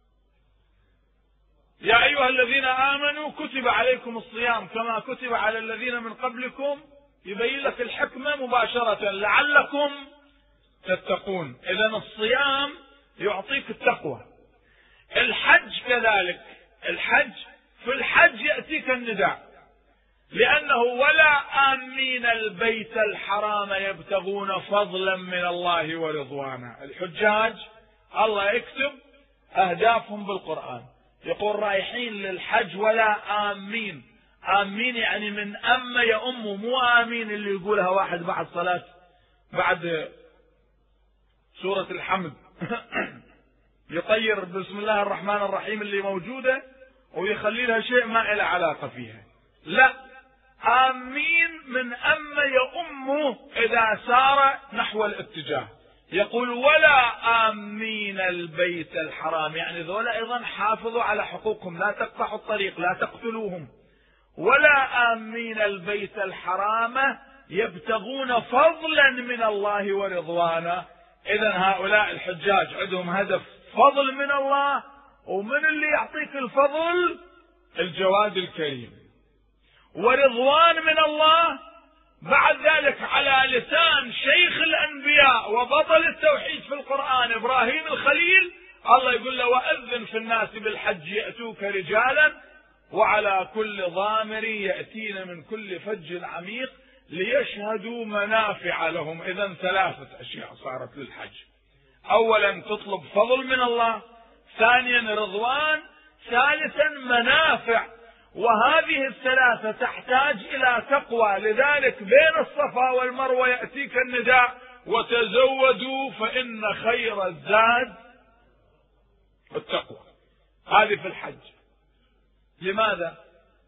يا أيها الذين آمنوا كتب عليكم الصيام كما كتب على الذين من قبلكم، يبين لك الحكمة مباشرة لعلكم تتقون. إذن الصيام يعطيك التقوى. الحج كذلك، الحج في الحج يأتيك النداء، لأنه ولا آمين البيت الحرام يبتغون فضلا من الله ورضوانا. الحجاج الله يكتب أهدافهم بالقرآن، يقول رايحين للحج ولا آمين. آمين يعني من أم يأم، مو آمين اللي يقولها واحد بعد صلاة بعد سورة الحمد يطير بسم الله الرحمن الرحيم اللي موجودة ويخلي لها شيء ما إلى علاقة فيها. لا، آمين من أم يأم يلزمه إذا سار نحو الاتجاه. يقول ولا آمين البيت الحرام، يعني ذولا أيضا حافظوا على حقوقهم، لا تقطعوا الطريق، لا تقتلوهم. ولا آمين البيت الحرام يبتغون فضلا من الله ورضوانا. إذن هؤلاء الحجاج عندهم هدف فضل من الله، ومن اللي يعطيك الفضل؟ الجواد الكريم. ورضوان من الله بعد ذلك على لسان شيخ الأنبياء وبطل التوحيد في القرآن إبراهيم الخليل، الله يقول له وأذن في الناس بالحج يأتوك رجالا وعلى كل ضامر يأتين من كل فج عميق ليشهدوا منافع لهم. إذن ثلاثة أشياء صارت للحج: أولا تطلب فضل من الله، ثانيا رضوان، ثالثا منافع. وهذه الثلاثة تحتاج إلى تقوى، لذلك بين الصفا والمروة يأتيك النداء وتزودوا فإن خير الزاد التقوى. هذه في الحج. لماذا؟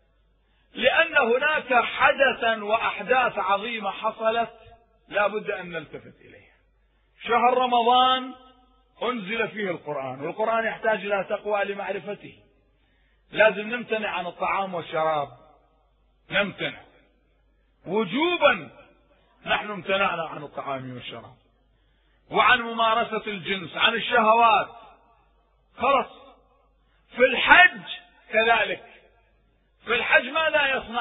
لأن هناك حدثا وأحداث عظيمة حصلت لا بد أن نلتفت إليها. شهر رمضان أنزل فيه القرآن، والقرآن يحتاج إلى تقوى لمعرفته. لازم نمتنع عن الطعام والشراب، نمتنع وجوبا. نحن امتنعنا عن الطعام والشراب وعن ممارسة الجنس، عن الشهوات، خلص. في الحج كذلك. في الحج ماذا يصنع؟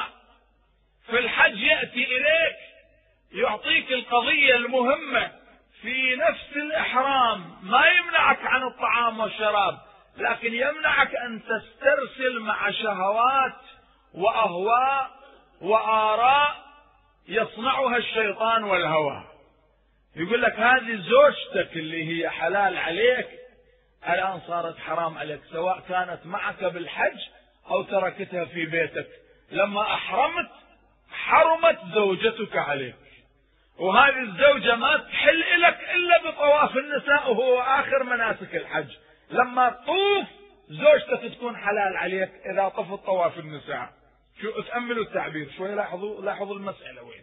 في الحج يأتي إليك يعطيك القضية المهمة في نفس الإحرام، ما يمنعك عن الطعام والشراب، لكن يمنعك أن تسترسل مع شهوات وأهواء وآراء يصنعها الشيطان والهوى. يقول لك هذه زوجتك اللي هي حلال عليك الآن صارت حرام عليك، سواء كانت معك بالحج أو تركتها في بيتك. لما أحرمت حرمت زوجتك عليك، وهذه الزوجة ما تحل لك إلا بطواف النساء، وهو آخر مناسك الحج. لما تطوف زوجتك تكون حلال عليك إذا طفت طواف النساء. شو تأملوا التعبير شوي، لاحظوا لاحظوا المسألة وين.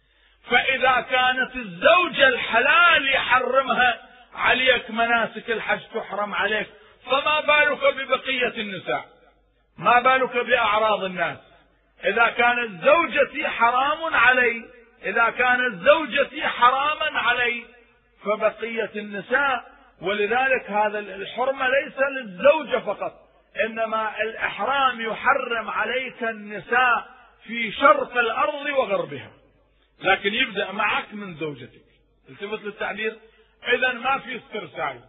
فإذا كانت الزوجة الحلال يحرمها عليك مناسك الحج تحرم عليك، فما بالك ببقية النساء؟ ما بالك بأعراض الناس؟ إذا كانت زوجتي حرام علي، إذا كانت زوجتي حراما علي، فبقية النساء. ولذلك هذا الحرمة ليس للزوجة فقط، إنما الإحرام يحرم عليك النساء في شرق الأرض وغربها، لكن يبدأ معك من زوجتك. التفت للتعبير. إذن ما في استرسال،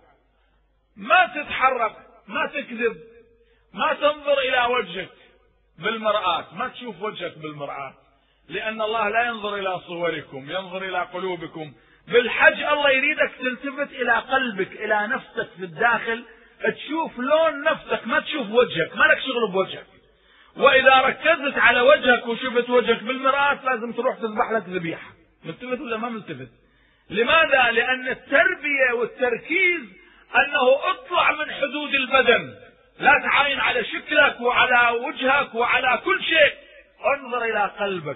ما تتحرك، ما تكذب، ما تنظر إلى وجهك بالمرآة، ما تشوف وجهك بالمرآة، لأن الله لا ينظر إلى صوركم، ينظر إلى قلوبكم. بالحج الله يريدك تلتفت إلى قلبك، إلى نفسك في الداخل، تشوف لون نفسك، ما تشوف وجهك، ما لك شغل بوجهك. وإذا ركزت على وجهك وشفت وجهك بالمرآة لازم تروح تذبح لك ذبيحة. ملتفت ولا ما ملتفت؟ لماذا؟ لأن التربية والتركيز أنه اطلع من حدود البدن، لا تعاين على شكلك وعلى وجهك وعلى كل شيء. انظر إلى قلبك،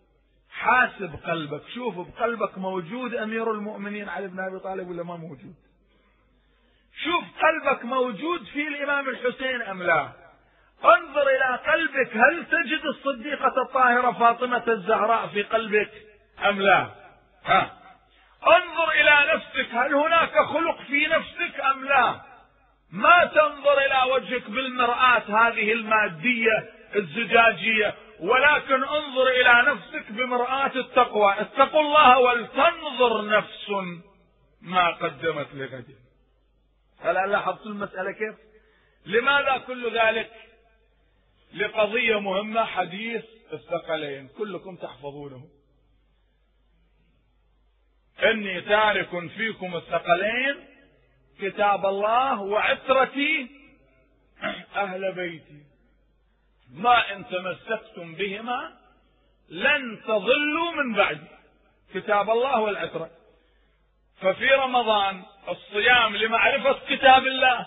حاسب قلبك، شوف بقلبك موجود أمير المؤمنين علي بن أبي طالب ولا ما موجود؟ شوف قلبك موجود في الإمام الحسين أم لا؟ انظر إلى قلبك، هل تجد الصديقة الطاهرة فاطمة الزهراء في قلبك أم لا؟ ها. انظر إلى نفسك، هل هناك خلق في نفسك أم لا؟ ما تنظر إلى وجهك بالمرآة هذه المادية الزجاجية، ولكن انظر إلى نفسك بمرآة التقوى. اتقوا الله ولتنظر نفس ما قدمت لغد. هل لاحظت المسألة كيف؟ لماذا كل ذلك؟ لقضية مهمة، حديث الثقلين كلكم تحفظونه: إني تارك فيكم الثقلين كتاب الله وعترتي أهل بيتي، ما إن تمسكتم بهما لن تضلوا من بعدي. كتاب الله والعترة. ففي رمضان الصيام لمعرفة كتاب الله،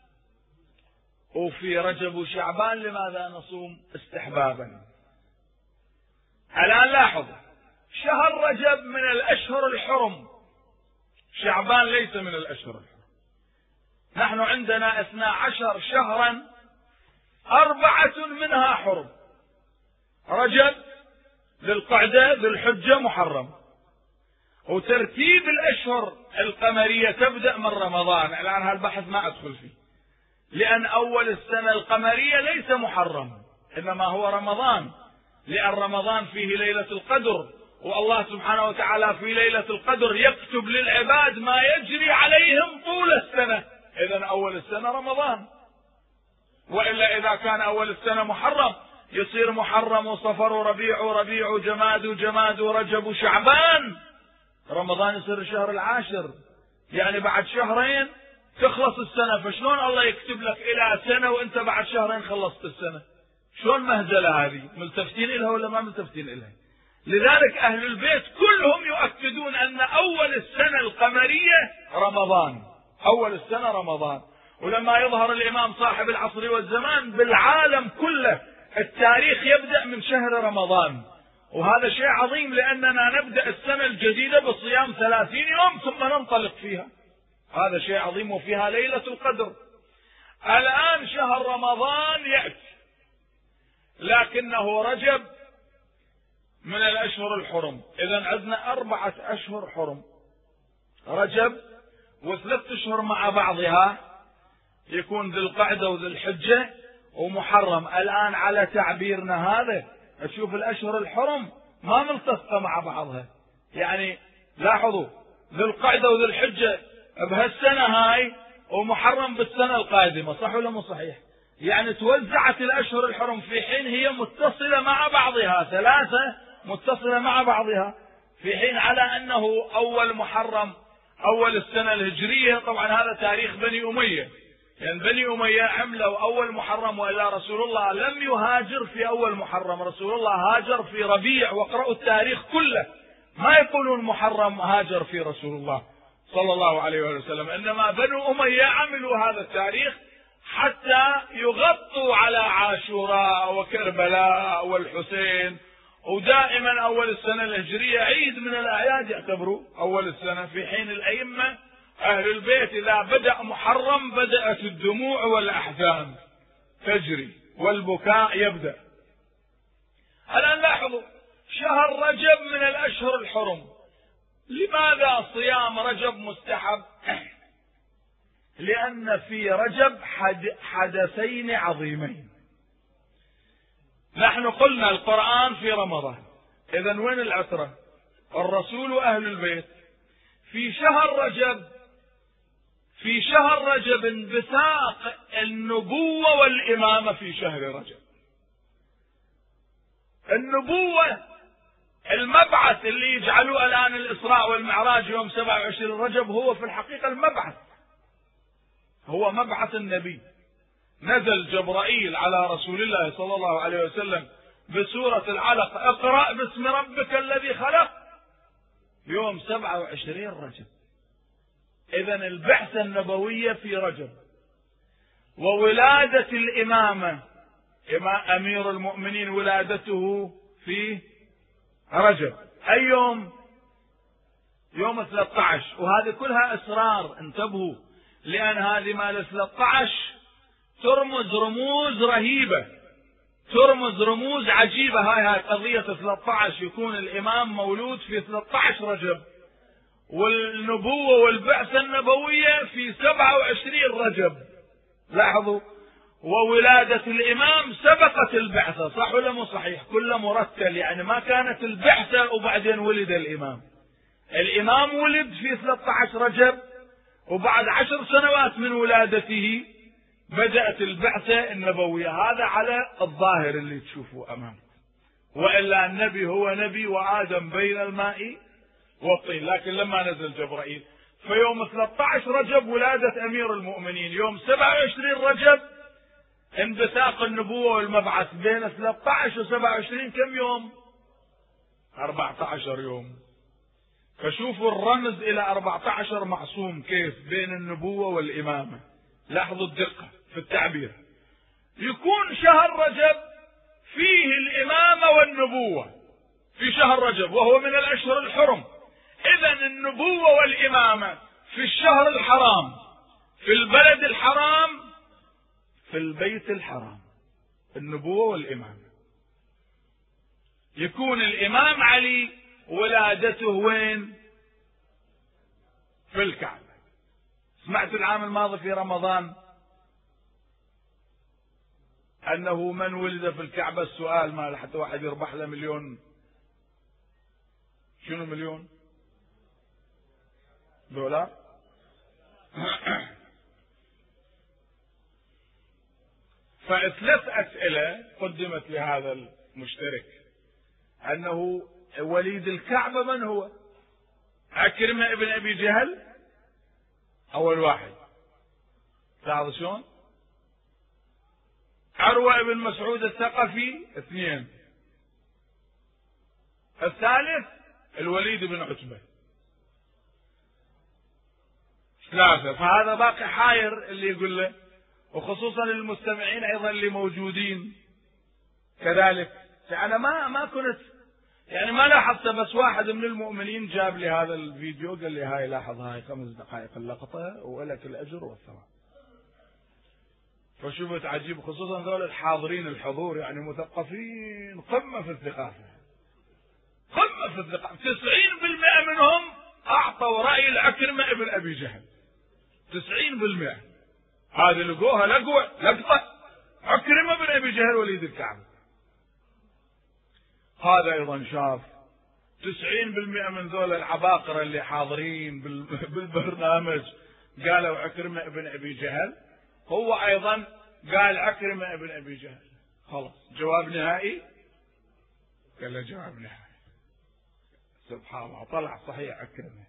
وفي رجب وشعبان لماذا نصوم؟ استحبابا. الآن لاحظوا، شهر رجب من الأشهر الحرم، شعبان ليس من الأشهر الحرم. نحن عندنا اثنا عشر شهرا أربعة منها حرم: رجب، ذي القعدة، ذي الحجة، محرم. وترتيب الأشهر القمرية تبدأ من رمضان. الآن هالبحث ما أدخل فيه، لأن أول السنة القمرية ليس محرم، إنما هو رمضان، لأن رمضان فيه ليلة القدر، والله سبحانه وتعالى في ليلة القدر يكتب للعباد ما يجري عليهم طول السنة. إذن أول السنة رمضان، وإلا إذا كان أول السنة محرم يصير محرم وصفر وربيع وربيع وجماد وجماد ورجب وشعبان. رمضان يصير الشهر العاشر، يعني بعد شهرين تخلص السنة. فشلون الله يكتب لك إلى سنة وأنت بعد شهرين خلصت السنة؟ شلون مهزلة هذه؟ ملتفتين إلها ولا ما ملتفتين إلها؟ لذلك أهل البيت كلهم يؤكدون أن أول السنة القمرية رمضان، أول السنة رمضان. ولما يظهر الإمام صاحب العصر والزمان بالعالم كله التاريخ يبدأ من شهر رمضان، وهذا شيء عظيم، لأننا نبدأ السنة الجديدة بصيام ثلاثين يوم ثم ننطلق فيها. هذا شيء عظيم، وفيها ليلة القدر. الآن شهر رمضان يأتي، لكنه رجب من الأشهر الحرم. إذن عندنا أربعة أشهر حرم: رجب وثلاث أشهر مع بعضها يكون ذي القعدة وذي الحجة ومحرم. الآن على تعبيرنا هذا تشوف الأشهر الحرم ما ملتصقة مع بعضها. يعني لاحظوا، ذي القعدة وذي الحجة بهالسنة هاي ومحرم بالسنة القادمة، صح ولا مو صحيح؟ يعني توزعت الأشهر الحرم في حين هي متصلة مع بعضها، ثلاثة متصلة مع بعضها، في حين على أنه أول محرم أول السنة الهجرية. طبعا هذا تاريخ بني أمية، لأن يعني بني أمية عملوا أول محرم، وإلا رسول الله لم يهاجر في أول محرم، رسول الله هاجر في ربيع. واقرأوا التاريخ كله، ما يقولون محرم هاجر في رسول الله صلى الله عليه وسلم، إنما بنو أمية عملوا هذا التاريخ حتى يغطوا على عاشوراء وكربلاء والحسين. ودائما أول السنة الهجرية عيد من الأعياد يعتبروا أول السنة، في حين الأئمة أهل البيت إذا بدأ محرم بدأت الدموع والأحزان تجري والبكاء يبدأ. الآن لاحظوا، شهر رجب من الأشهر الحرم. لماذا صيام رجب مستحب؟ لأن في رجب حدثين عظيمين. نحن قلنا القرآن في رمضان، إذن وين العترة؟ الرسول وأهل البيت. في شهر رجب في شهر رجب انبثاق النبوة والإمامة. في شهر رجب النبوة، المبعث اللي يجعلوه الآن الإسراء والمعراج يوم سبعة وعشرين رجب هو في الحقيقة المبعث، هو مبعث النبي. نزل جبرائيل على رسول الله صلى الله عليه وسلم بسورة العلق: اقرأ باسم ربك الذي خلق، يوم سبعة وعشرين رجب. إذن البعثة النبوية في رجب، وولادة الإمامة أمير المؤمنين ولادته في رجب. أي يوم؟ يوم ثلاثة عشر. وهذه كلها أسرار، انتبهوا، لأن هذه مال ثلاثة عشر ترمز رموز رهيبة، ترمز رموز عجيبة. هاي هاي قضية ثلاثة عشر، يكون الإمام مولود في ثلاثة عشر رجب، والنبوة والبعثة النبوية في سبعة وعشرين رجب. لاحظوا، وولادة الإمام سبقت البعثة، صح ولا مو صحيح؟ كله مرتل، يعني ما كانت البعثة وبعدين ولد الإمام. الإمام ولد في ثلاثة عشر رجب، وبعد عشر سنوات من ولادته بدأت البعثة النبوية. هذا على الظاهر اللي تشوفوه أمامكم، وإلا النبي هو نبي وآدم بين الماء والطين. لكن لما نزل جبرائيل فيوم ثلاثة عشر رجب ولادة أمير المؤمنين، يوم سبعة وعشرين رجب انبثاق النبوة والمبعث. بين ثلاثة عشر و سبعة وعشرين كم يوم؟ أربعة عشر يوم. فشوفوا الرمز إلى أربعة عشر معصوم كيف بين النبوة والإمامة. لاحظوا الدقة في التعبير. يكون شهر رجب فيه الإمامة والنبوة في شهر رجب وهو من الأشهر الحرم. إذن النبوة والإمامة في الشهر الحرام، في البلد الحرام، في البيت الحرام. النبوة والإمامة. يكون الإمام علي ولادته وين؟ في الكعبة. سمعت العام الماضي في رمضان أنه من ولد في الكعبة، السؤال ما حتى واحد يربح له مليون. شنو مليون دولار؟ فثلاث أسئلة قدمت لهذا المشترك، أنه وليد الكعبة من هو؟ عكرمة ابن أبي جهل أول واحد، لاحظ شلون؟ عروة ابن مسعود الثقفي اثنين، الثالث الوليد بن عتبة ثلاثة. فهذا باقي حاير اللي يقول له، وخصوصا المستمعين أيضا اللي موجودين كذلك. فأنا ما ما كنت يعني ما لاحظت، بس واحد من المؤمنين جاب لي هذا الفيديو قال لي هاي لاحظ هاي خمس دقائق اللقطة ولك الأجر والثواب. فشفت عجيب، خصوصا ذول الحاضرين الحضور يعني مثقفين قمة في الثقافة، قمة في الثقافة. تسعين بالمئة منهم أعطوا رأي العكرمة ابن أبي جهل، تسعين بالمئة. هذه لقوها لقوة لقطة، عكرمة ابن أبي جهل وليد الكعبة. هذا أيضا شاف تسعين بالمئة من ذول العباقرة اللي حاضرين بالبرنامج قالوا عكرمة ابن أبي جهل، هو أيضا قال عكرمة ابن أبي جهل. خلاص جواب نهائي؟ قال له جواب نهائي. سبحان الله، طلع صحيح عكرمة،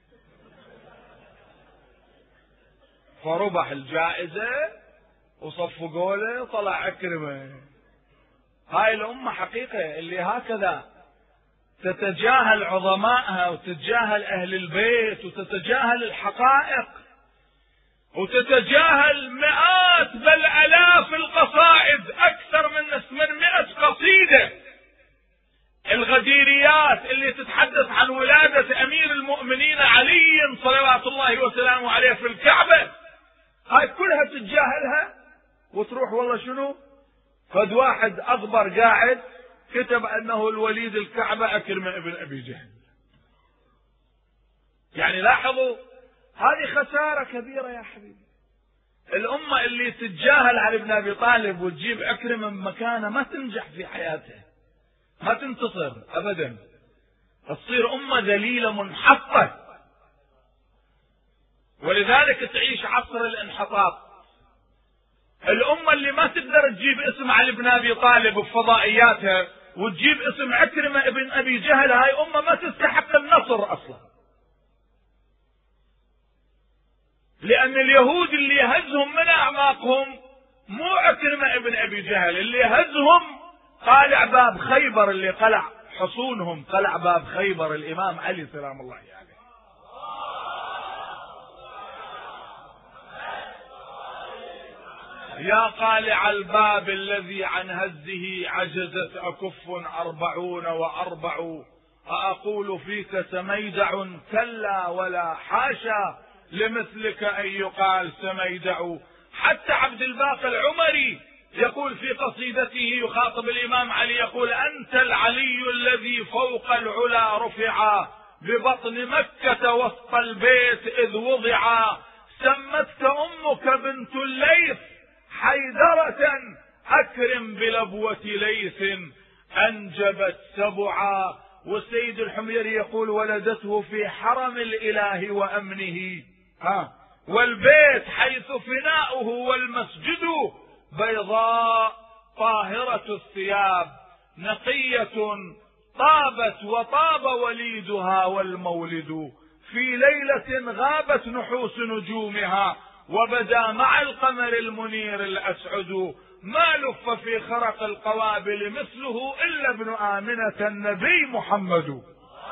فربح الجائزة وصفقوا له طلع عكرمة. هاي الأمة حقيقة اللي هكذا تتجاهل عظمائها وتتجاهل أهل البيت وتتجاهل الحقائق وتتجاهل مئات بل آلاف القصائد، أكثر من ثمانمائة قصيدة، الغديريات اللي تتحدث عن ولادة أمير المؤمنين علي صلوات الله وسلامه عليه في الكعبة. هاي كلها تتجاهلها وتروح والله شنو؟ فد واحد أكبر قاعد كتب أنه الوليد الكعبة عكرمة ابن أبي جهل. يعني لاحظوا هذه خسارة كبيرة يا حبيبي. الأمة اللي تتجاهل علي بن أبي طالب وتجيب عكرمة من مكانه ما تنجح في حياتها، ما تنتصر أبدا، تصير أمة ذليلة منحطة. ولذلك تعيش عصر الانحطاط. الأمة اللي ما تقدر تجيب اسم علي بن أبي طالب بفضائياتها وتجيب اسم عكرمة ابن أبي جهل، هاي أمة ما تستحق النصر أصلا. لأن اليهود اللي يهزهم من أعماقهم مو عكرمة ابن أبي جهل، اللي يهزهم قالع باب خيبر، اللي قلع حصونهم، قلع باب خيبر الإمام علي سلام الله عليه. يا قالع الباب الذي عن هزه عجزت أكف أربعون وأربع، أقول فيك سميدع كلا ولا حاشا لمثلك أن يقال سميدع. حتى عبد الباقي العمري يقول في قصيدته يخاطب الإمام علي، يقول أنت العلي الذي فوق العلا رفعا، ببطن مكة وسط البيت إذ وضعا، سمتك أمك بنت الليث حيدرة، أكرم بلبوة ليث أنجبت سبعا. والسيد الحميري يقول ولدته في حرم الإله وأمنه، ها والبيت حيث فناؤه والمسجد، بيضاء طاهرة الثياب نقية طابت وطاب وليدها والمولد، في ليلة غابت نحوس نجومها، وبدا مع القمر المنير الأسعد، ما لف في خرق القوابل مثله إلا ابن آمنة النبي محمد.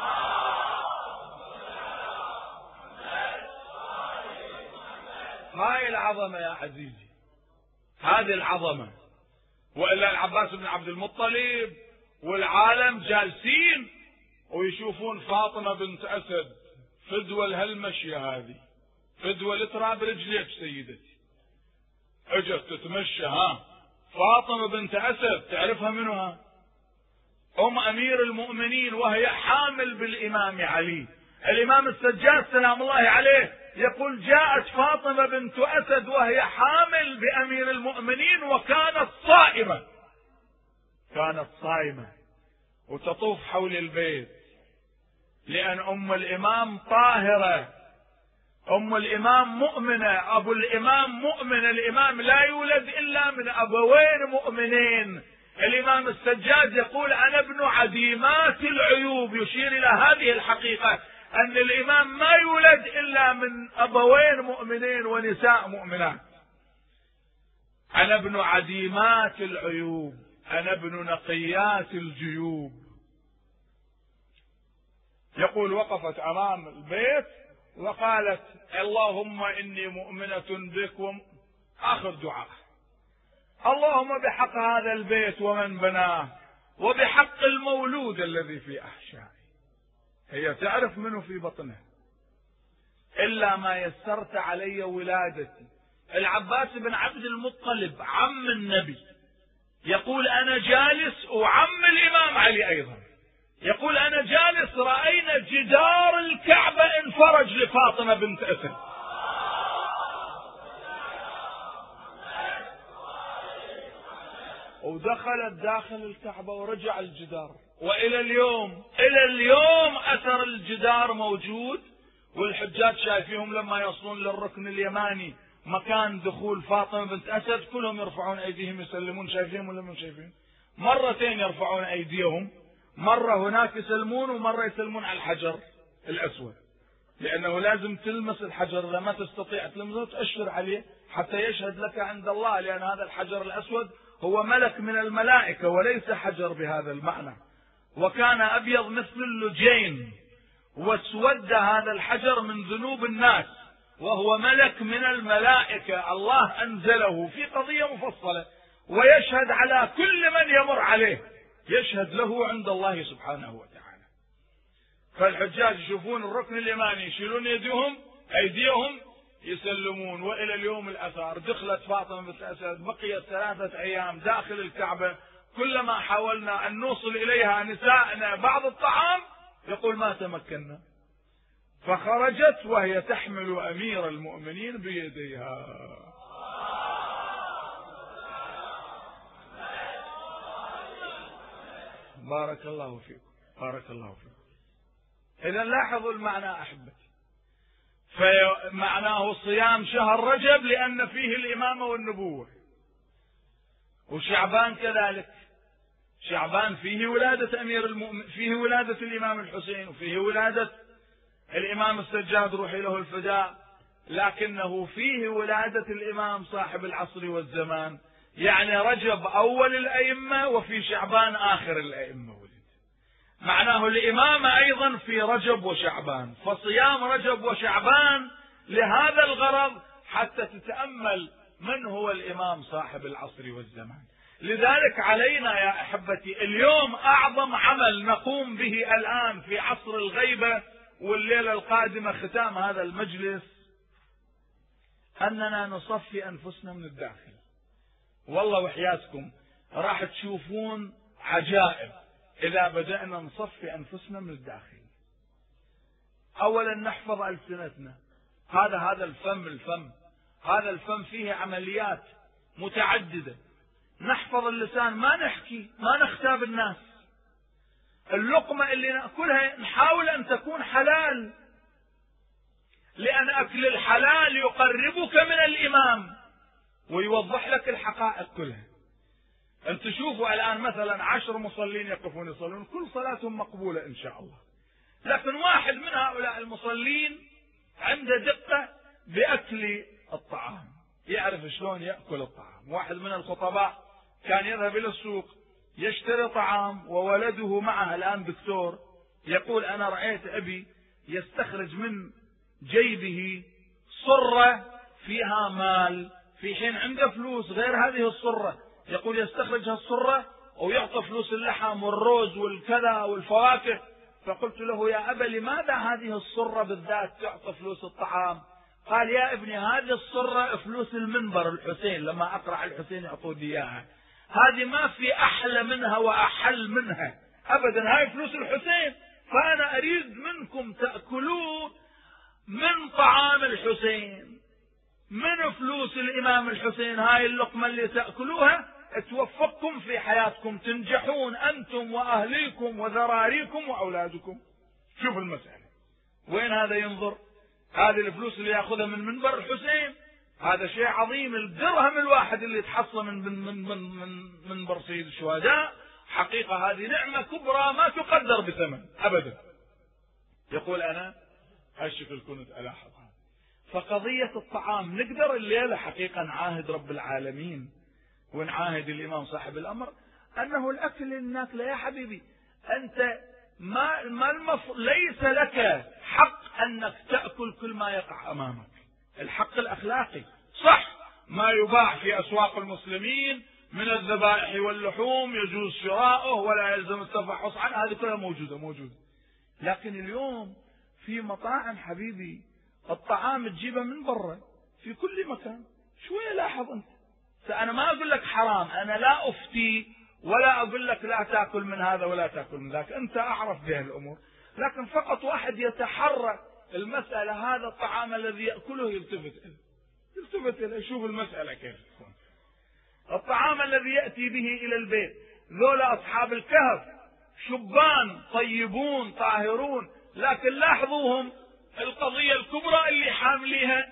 هاي العظمة يا عزيزي، هذه العظمة. وإلا العباس بن عبد المطلب والعالم جالسين ويشوفون فاطمة بنت أسد فدوى لهالمشية هذه، فدوى لتراب رجليك سيدتي، اجت تتمشى. ها فاطمة بنت أسد تعرفها منها؟ أم أمير المؤمنين، وهي حامل بالإمام علي. الإمام السجاد سلام الله عليه يقول جاءت فاطمة بنت أسد وهي حامل بأمير المؤمنين وكانت صائمة، كانت صائمة وتطوف حول البيت، لأن أم الإمام طاهرة، أم الإمام مؤمنة، أبو الإمام مؤمن، الإمام لا يولد إلا من أبوين مؤمنين. الإمام السجاد يقول أنا ابن عديمات العيوب، يشير إلى هذه الحقيقة أن الإمام ما يولد إلا من أبوين مؤمنين ونساء مؤمنات. أنا ابن عديمات العيوب، أنا ابن نقيات الجيوب. يقول وقفت أمام البيت وقالت اللهم إني مؤمنة بكم، آخر دعاء، اللهم بحق هذا البيت ومن بناه وبحق المولود الذي في أحشائي. هي تعرف منه في بطنها، إلا ما يسرت علي ولادتي. العباس بن عبد المطلب عم النبي يقول أنا جالس، وعم الإمام علي أيضا يقول أنا جالس رأينا جدار الكعبة انفرج لفاطمة بنت أسد، ودخلت داخل الكعبة ورجع الجدار، وإلى اليوم إلى اليوم أثر الجدار موجود، والحجاج شايفيهم لما يصلون للركن اليماني مكان دخول فاطمة بنت أسد كلهم يرفعون أيديهم يسلمون، شايفيهم ولا مو شايفين؟ مرتين يرفعون أيديهم، مرة هناك يسلمون ومرة يسلمون على الحجر الأسود، لأنه لازم تلمس الحجر، إذا ما تستطيع تلمسه تأشر عليه حتى يشهد لك عند الله، لأن هذا الحجر الأسود هو ملك من الملائكة وليس حجر بهذا المعنى، وكان أبيض مثل اللجين، واسود هذا الحجر من ذنوب الناس، وهو ملك من الملائكة الله أنزله في قضية مفصلة، ويشهد على كل من يمر عليه، يشهد له عند الله سبحانه وتعالى. فالحجاج يشوفون الركن اليماني يشيلون يديهم أيديهم يسلمون، وإلى اليوم الأثار. دخلت فاطمة بنت أسد بقيت ثلاثة أيام داخل الكعبة، كلما حاولنا أن نوصل إليها نساءنا بعض الطعام يقول ما تمكنا، فخرجت وهي تحمل أمير المؤمنين بيديها. بارك الله فيكم، بارك الله فيكم. إذا لاحظوا المعنى أحبتي، فمعناه صيام شهر رجب لأن فيه الإمامة والنبوة، وشعبان كذلك، شعبان فيه ولادة أمير المؤمنين، فيه ولادة الإمام الحسين، وفيه ولادة الإمام السجاد روحي له الفداء، لكنه فيه ولادة الإمام صاحب العصر والزمان، يعني رجب أول الأئمة وفي شعبان آخر الأئمة ولد. معناه الإمامة أيضا في رجب وشعبان، فصيام رجب وشعبان لهذا الغرض حتى تتأمل من هو الإمام صاحب العصر والزمان. لذلك علينا يا أحبتي اليوم أعظم عمل نقوم به الآن في عصر الغيبة والليلة القادمة ختام هذا المجلس، أننا نصفي أنفسنا من الداخل. والله وحياتكم راح تشوفون عجائب إذا بدأنا نصفي أنفسنا من الداخل. أولا نحفظ ألسنتنا، هذا هذا الفم الفم هذا الفم فيه عمليات متعددة، نحفظ اللسان، ما نحكي، ما نختاب الناس، اللقمة اللي نأكلها نحاول أن تكون حلال، لأن أكل الحلال يقربك من الإمام ويوضح لك الحقائق كلها. أنت تشوفوا الآن مثلا عشر مصلين يقفون يصلون، كل صلاتهم مقبولة إن شاء الله، لكن واحد من هؤلاء المصلين عنده دقة بأكل الطعام، يعرف شلون يأكل الطعام. واحد من الخطباء كان يذهب إلى السوق يشتري طعام وولده معه الآن دكتور، يقول أنا رأيت أبي يستخرج من جيبه صرة فيها مال، في حين عنده فلوس غير هذه الصرة، يقول يستخرج الصرة ويعطى فلوس اللحم والروز والكذا والفواكه. فقلت له يا أبا لماذا هذه الصرة بالذات تعطى فلوس الطعام؟ قال يا ابني هذه الصرة فلوس المنبر الحسين، لما أقرأ الحسين يعطوني إياها، هذه ما في أحلى منها وأحل منها أبدا، هاي فلوس الحسين، فأنا أريد منكم تأكلون من طعام الحسين، من فلوس الإمام الحسين، هاي اللقمة اللي تأكلوها توفقكم في حياتكم، تنجحون أنتم وأهليكم وذراريكم وأولادكم. شوف المسألة وين هذا ينظر، هذه الفلوس اللي يأخذها من منبر الحسين هذا شيء عظيم. الدرهم الواحد اللي يتحصل من من من من, من منبر سيد الشهداء حقيقة هذه نعمة كبرى ما تقدر بثمن أبدا. يقول أنا هالشكل كنت ألاحظ. فقضية الطعام نقدر الليلة حقيقة نعاهد رب العالمين ونعاهد الإمام صاحب الأمر أنه الأكل الناكلة يا حبيبي، أنت ما ما المف... ليس لك حق أنك تأكل كل ما يقع أمامك. الحق الأخلاقي صح، ما يباع في أسواق المسلمين من الذبائح واللحوم يجوز شراؤه ولا يلزم التفحص عنه، هذه كلها موجودة موجودة. لكن اليوم في مطاعم حبيبي الطعام تجيبه من برا في كل مكان. شوية لاحظ أنت، فأنا ما أقول لك حرام، أنا لا أفتي ولا أقول لك لا تأكل من هذا ولا تأكل من ذاك، أنت أعرف بهذه الأمور، لكن فقط واحد يتحرى المسألة هذا الطعام الذي يأكله يلتفت إليه، يلتفت إليه. شوف المسألة كيف تكون. الطعام الذي يأتي به إلى البيت، ذولا أصحاب الكهف شبان طيبون طاهرون، لكن لاحظوهم القضية الكبرى اللي حامليها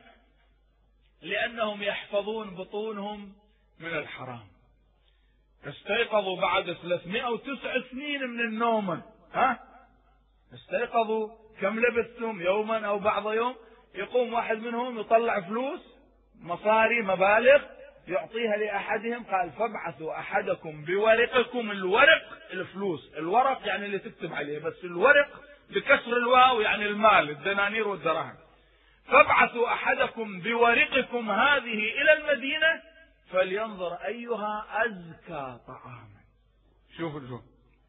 لأنهم يحفظون بطونهم من الحرام. استيقظوا بعد ثلاثمائة وتسع سنين من النوم، ها استيقظوا كم لبثتم يوما أو بعض يوم؟ يقوم واحد منهم يطلع فلوس مصاري مبالغ يعطيها لأحدهم، قال فابعثوا أحدكم بورقكم. الورق الفلوس، الورق يعني اللي تكتب عليه، بس الورق بكسر الواو يعني المال، الدنانير والدراهم. فابعثوا أحدكم بورقكم هذه إلى المدينة فلينظر أيها أزكى طعاما. شوف الجو،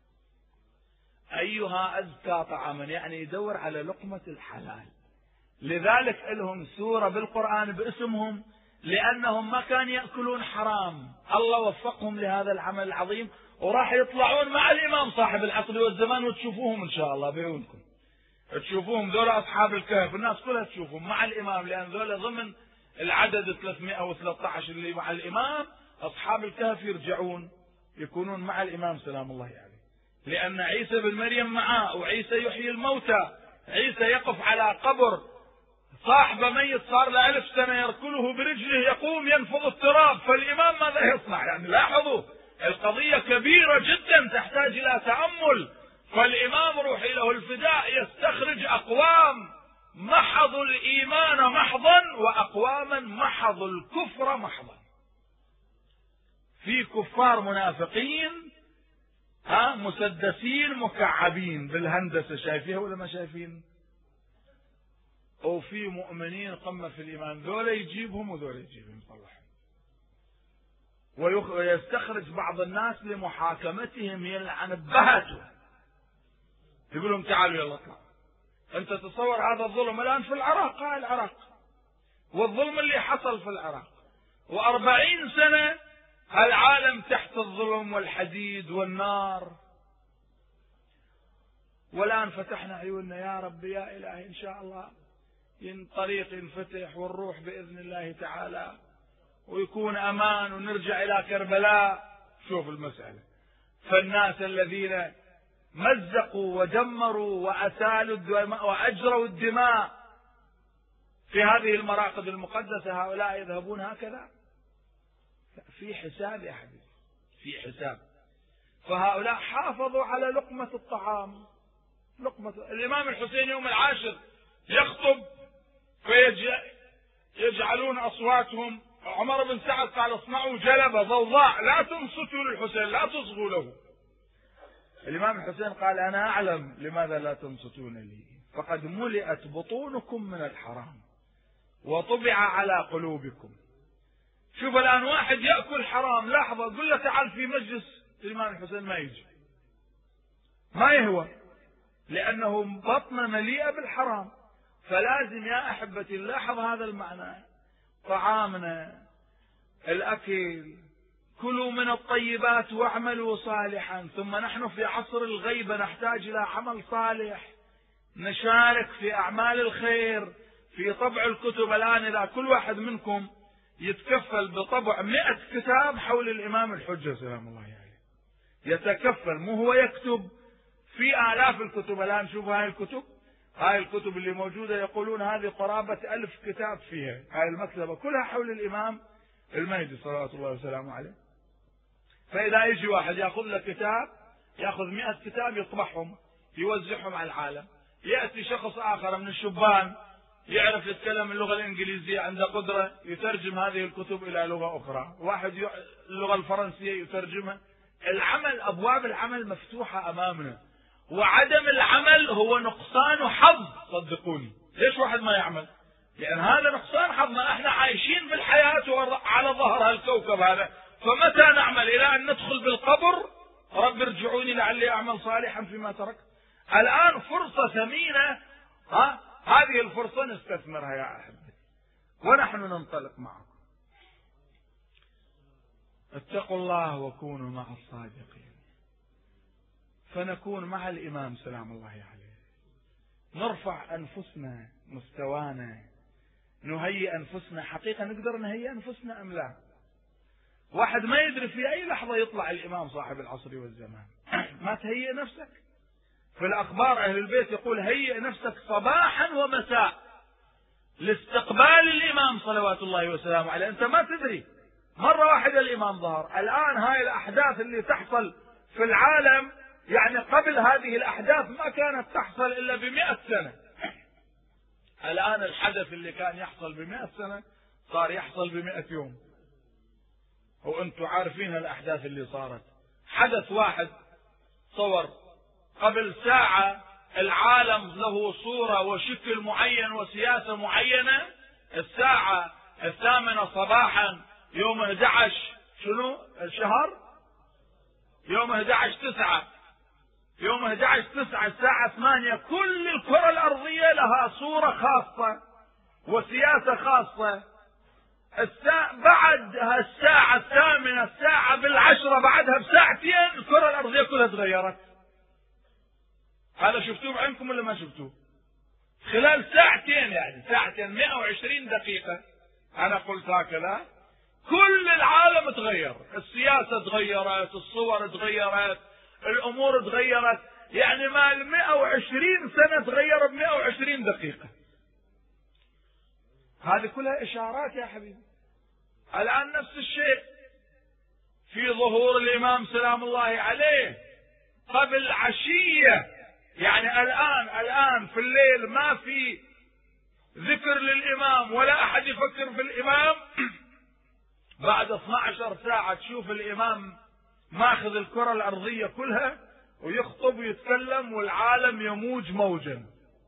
أيها أزكى طعاما يعني يدور على لقمة الحلال. لذلك لهم سورة بالقرآن باسمهم، لأنهم ما كانوا يأكلون حرام، الله وفقهم لهذا العمل العظيم، وراح يطلعون مع الإمام صاحب العصر والزمان وتشوفوهم إن شاء الله بعيونكم، تشوفوهم ذولا أصحاب الكهف، الناس كلها تشوفهم مع الإمام، لأن ذولا ضمن العدد ثلاثمائة وثلاثة عشر اللي مع الإمام. أصحاب الكهف يرجعون يكونون مع الإمام سلام الله عليه، يعني. لأن عيسى بن مريم معاه، وعيسى يحيي الموتى، عيسى يقف على قبر صاحب ميت صار له ألف سنة يركله برجله يقوم ينفض التراب، فالإمام ماذا يصنع؟ يعني لاحظوا القضية كبيرة جدا تحتاج إلى تأمل. فالإمام روحي له الفداء يستخرج أقوام محض الإيمان محضا وأقواما محض الكفر محضا. في كفار منافقين ها مسدسين مكعبين بالهندسة، شايفيها ولا ما شايفين؟ وفي مؤمنين قمة في الإيمان، ذولا يجيبهم وذولا يجيبهم يطلعهم. ويستخرج بعض الناس لمحاكمتهم يلعن بهته، يقول لهم تعالوا يلا اطلع. انت تصور هذا الظلم الآن في العراق، هاي العراق والظلم اللي حصل في العراق، وأربعين سنة العالم تحت الظلم والحديد والنار، والآن فتحنا عيوننا يا رب يا إلهي إن شاء الله ين طريق ينفتح ونروح بإذن الله تعالى ويكون أمان ونرجع إلى كربلاء. شوف المسألة، فالناس الذين مزقوا ودمروا وأسالوا الدماء وأجروا الدماء في هذه المراقد المقدسة، هؤلاء يذهبون هكذا في حساب يا حبيبي، في حساب. فهؤلاء حافظوا على لقمة الطعام، لقمة. الإمام الحسين يوم العاشر يخطب فيجعلون أصواتهم، عمر بن سعد قال اصنعوا جلبة ضوضاء لا تنصتوا للحسين لا تصغوا له. الإمام الحسين قال أنا أعلم لماذا لا تنصتون لي، فقد ملئت بطونكم من الحرام وطبع على قلوبكم. شوف الآن واحد يأكل حرام، لحظة قل له تعال في مجلس الإمام الحسين ما يجي، ما يهوى، لأنه بطنه مليئة بالحرام. فلازم يا أحبتي نلاحظ هذا المعنى. طعامنا، الأكل، كلوا من الطيبات واعملوا صالحا. ثم نحن في عصر الغيبة نحتاج إلى عمل صالح، نشارك في أعمال الخير، في طبع الكتب. الآن إذا كل واحد منكم يتكفل بطبع مئة كتاب حول الإمام الحجة سلام الله عليه، يتكفل، مو هو يكتب في آلاف الكتب. الآن شوفوا هاي الكتب، هاي الكتب اللي موجودة يقولون هذه قرابة ألف كتاب فيها، هاي المكتبة كلها حول الإمام المهدي صلوات الله وسلامه عليه. فإذا يجي واحد يأخذ له كتاب، يأخذ مئة كتاب يطبعهم يوزعهم على العالم. يأتي شخص آخر من الشبان يعرف يتكلم اللغة الإنجليزية، عنده قدرة يترجم هذه الكتب إلى لغة أخرى، واحد اللغة الفرنسية يترجمها. العمل، أبواب العمل مفتوحة أمامنا، وعدم العمل هو نقصان حظ. صدقوني، ليش واحد ما يعمل؟ لأن هذا نقصان حظنا. احنا عايشين بالحياة على ظهر هالكوكب هذا، فمتى نعمل؟ إلى أن ندخل بالقبر رب ارجعوني لعلي أعمل صالحا فيما تركت. الآن فرصة ثمينة، ها، هذه الفرصة نستثمرها يا أحبتي، ونحن ننطلق معكم. اتقوا الله وكونوا مع الصادقين، فنكون مع الإمام سلام الله عليه. نرفع أنفسنا مستوانا، نهيئ أنفسنا. حقيقة نقدر نهيئ أنفسنا أم لا؟ واحد ما يدري في أي لحظة يطلع الإمام صاحب العصر والزمان. ما تهيئ نفسك؟ في الأخبار أهل البيت يقول هيئ نفسك صباحا ومساء لاستقبال الإمام صلوات الله وسلامه عليه. أنت ما تدري، مرة واحدة الإمام ظهر. الآن هاي الأحداث اللي تحصل في العالم، يعني قبل هذه الأحداث ما كانت تحصل إلا بمئة سنة. الآن الحدث اللي كان يحصل بمئة سنة صار يحصل بمئة يوم. وأنتم عارفين الأحداث اللي صارت. حدث واحد صور قبل ساعة العالم له صورة وشكل معين وسياسة معينة. الساعة الثامنة صباحا يوم أحد عشر شنو الشهر؟ يوم أحد عشر تسعة، يوم أحد عشر تسعة الساعة ثمانية كل الكرة الأرضية لها صورة خاصة وسياسة خاصة. الساعة بعد الساعة الثامنة، الساعة بالعشرة بعدها بساعتين الكرة الأرضية كلها تغيرت. هذا شفتوه بعينكم ولا ما شفتوه؟ خلال ساعتين، يعني ساعتين مئة وعشرين دقيقة، أنا قلت هكذا، كل العالم تغير، السياسة تغيرت، الصور تغيرت، الأمور تغيرت. يعني ما المئة وعشرين سنة تغير بمئة وعشرين دقيقة. هذه كلها إشارات يا حبيبي. الآن نفس الشيء في ظهور الإمام سلام الله عليه قبل عشية. يعني الآن الآن في الليل ما في ذكر للإمام ولا أحد يفكر في الإمام. بعد اثنتي عشرة ساعة تشوف الإمام ماخذ الكرة الأرضية كلها ويخطب ويتكلم والعالم يموج موجا.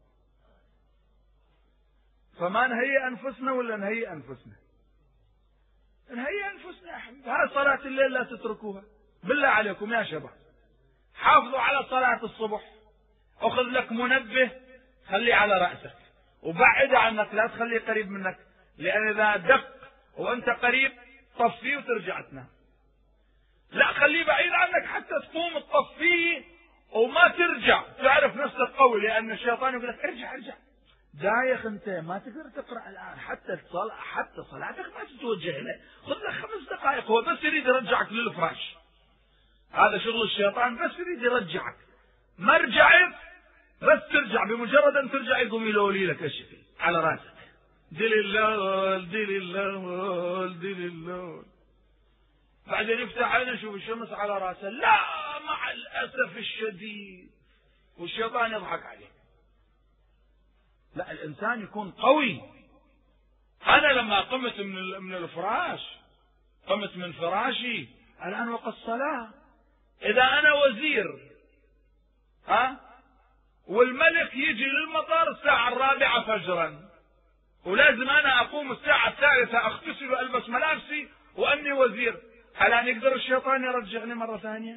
فما نهيئ أنفسنا ولا نهيئ أنفسنا؟ نهيئ أنفسنا يا حبيبي. هاي صلاة الليل لا تتركوها بالله عليكم يا شباب. حافظوا على صلاة الصبح. أخذ لك منبه خليه على رأسك وبعد عنك، لا تخليه قريب منك، لأن إذا دق وأنت قريب طفيه وترجع تنام. لا، خليه بعيد عنك حتى تقوم تطفيه وما ترجع، تعرف نفسك قوي، لأن الشيطان يقول لك ارجع ارجع. دايخ أنت ما تقدر تقرأ الآن، حتى الصلاة حتى صلاتك ما تتوجه له، خذ لك خمس دقائق. هو بس يريد يرجعك للفراش. هذا شغل الشيطان، بس يريد يرجعك. ما رجعت بس ترجع، بمجرد أن ترجع يقوم يلولي لك الشكل على راسك. دل اللول دل اللول دل اللول. بعدين يفتح عينه يشوف الشمس على راسه. لا، مع الأسف الشديد، والشيطان يضحك عليه. لا، الإنسان يكون قوي. أنا لما قمت من من الفراش، قمت من فراشي، الآن وقت الصلاة. إذا أنا وزير ها والملك يجي للمطار الساعة الرابعة فجرا، ولازم أنا أقوم الساعة الثالثة أغتسل وألبس ملابسي وأني وزير، الآن يقدر الشيطان يرجعني مرة ثانية؟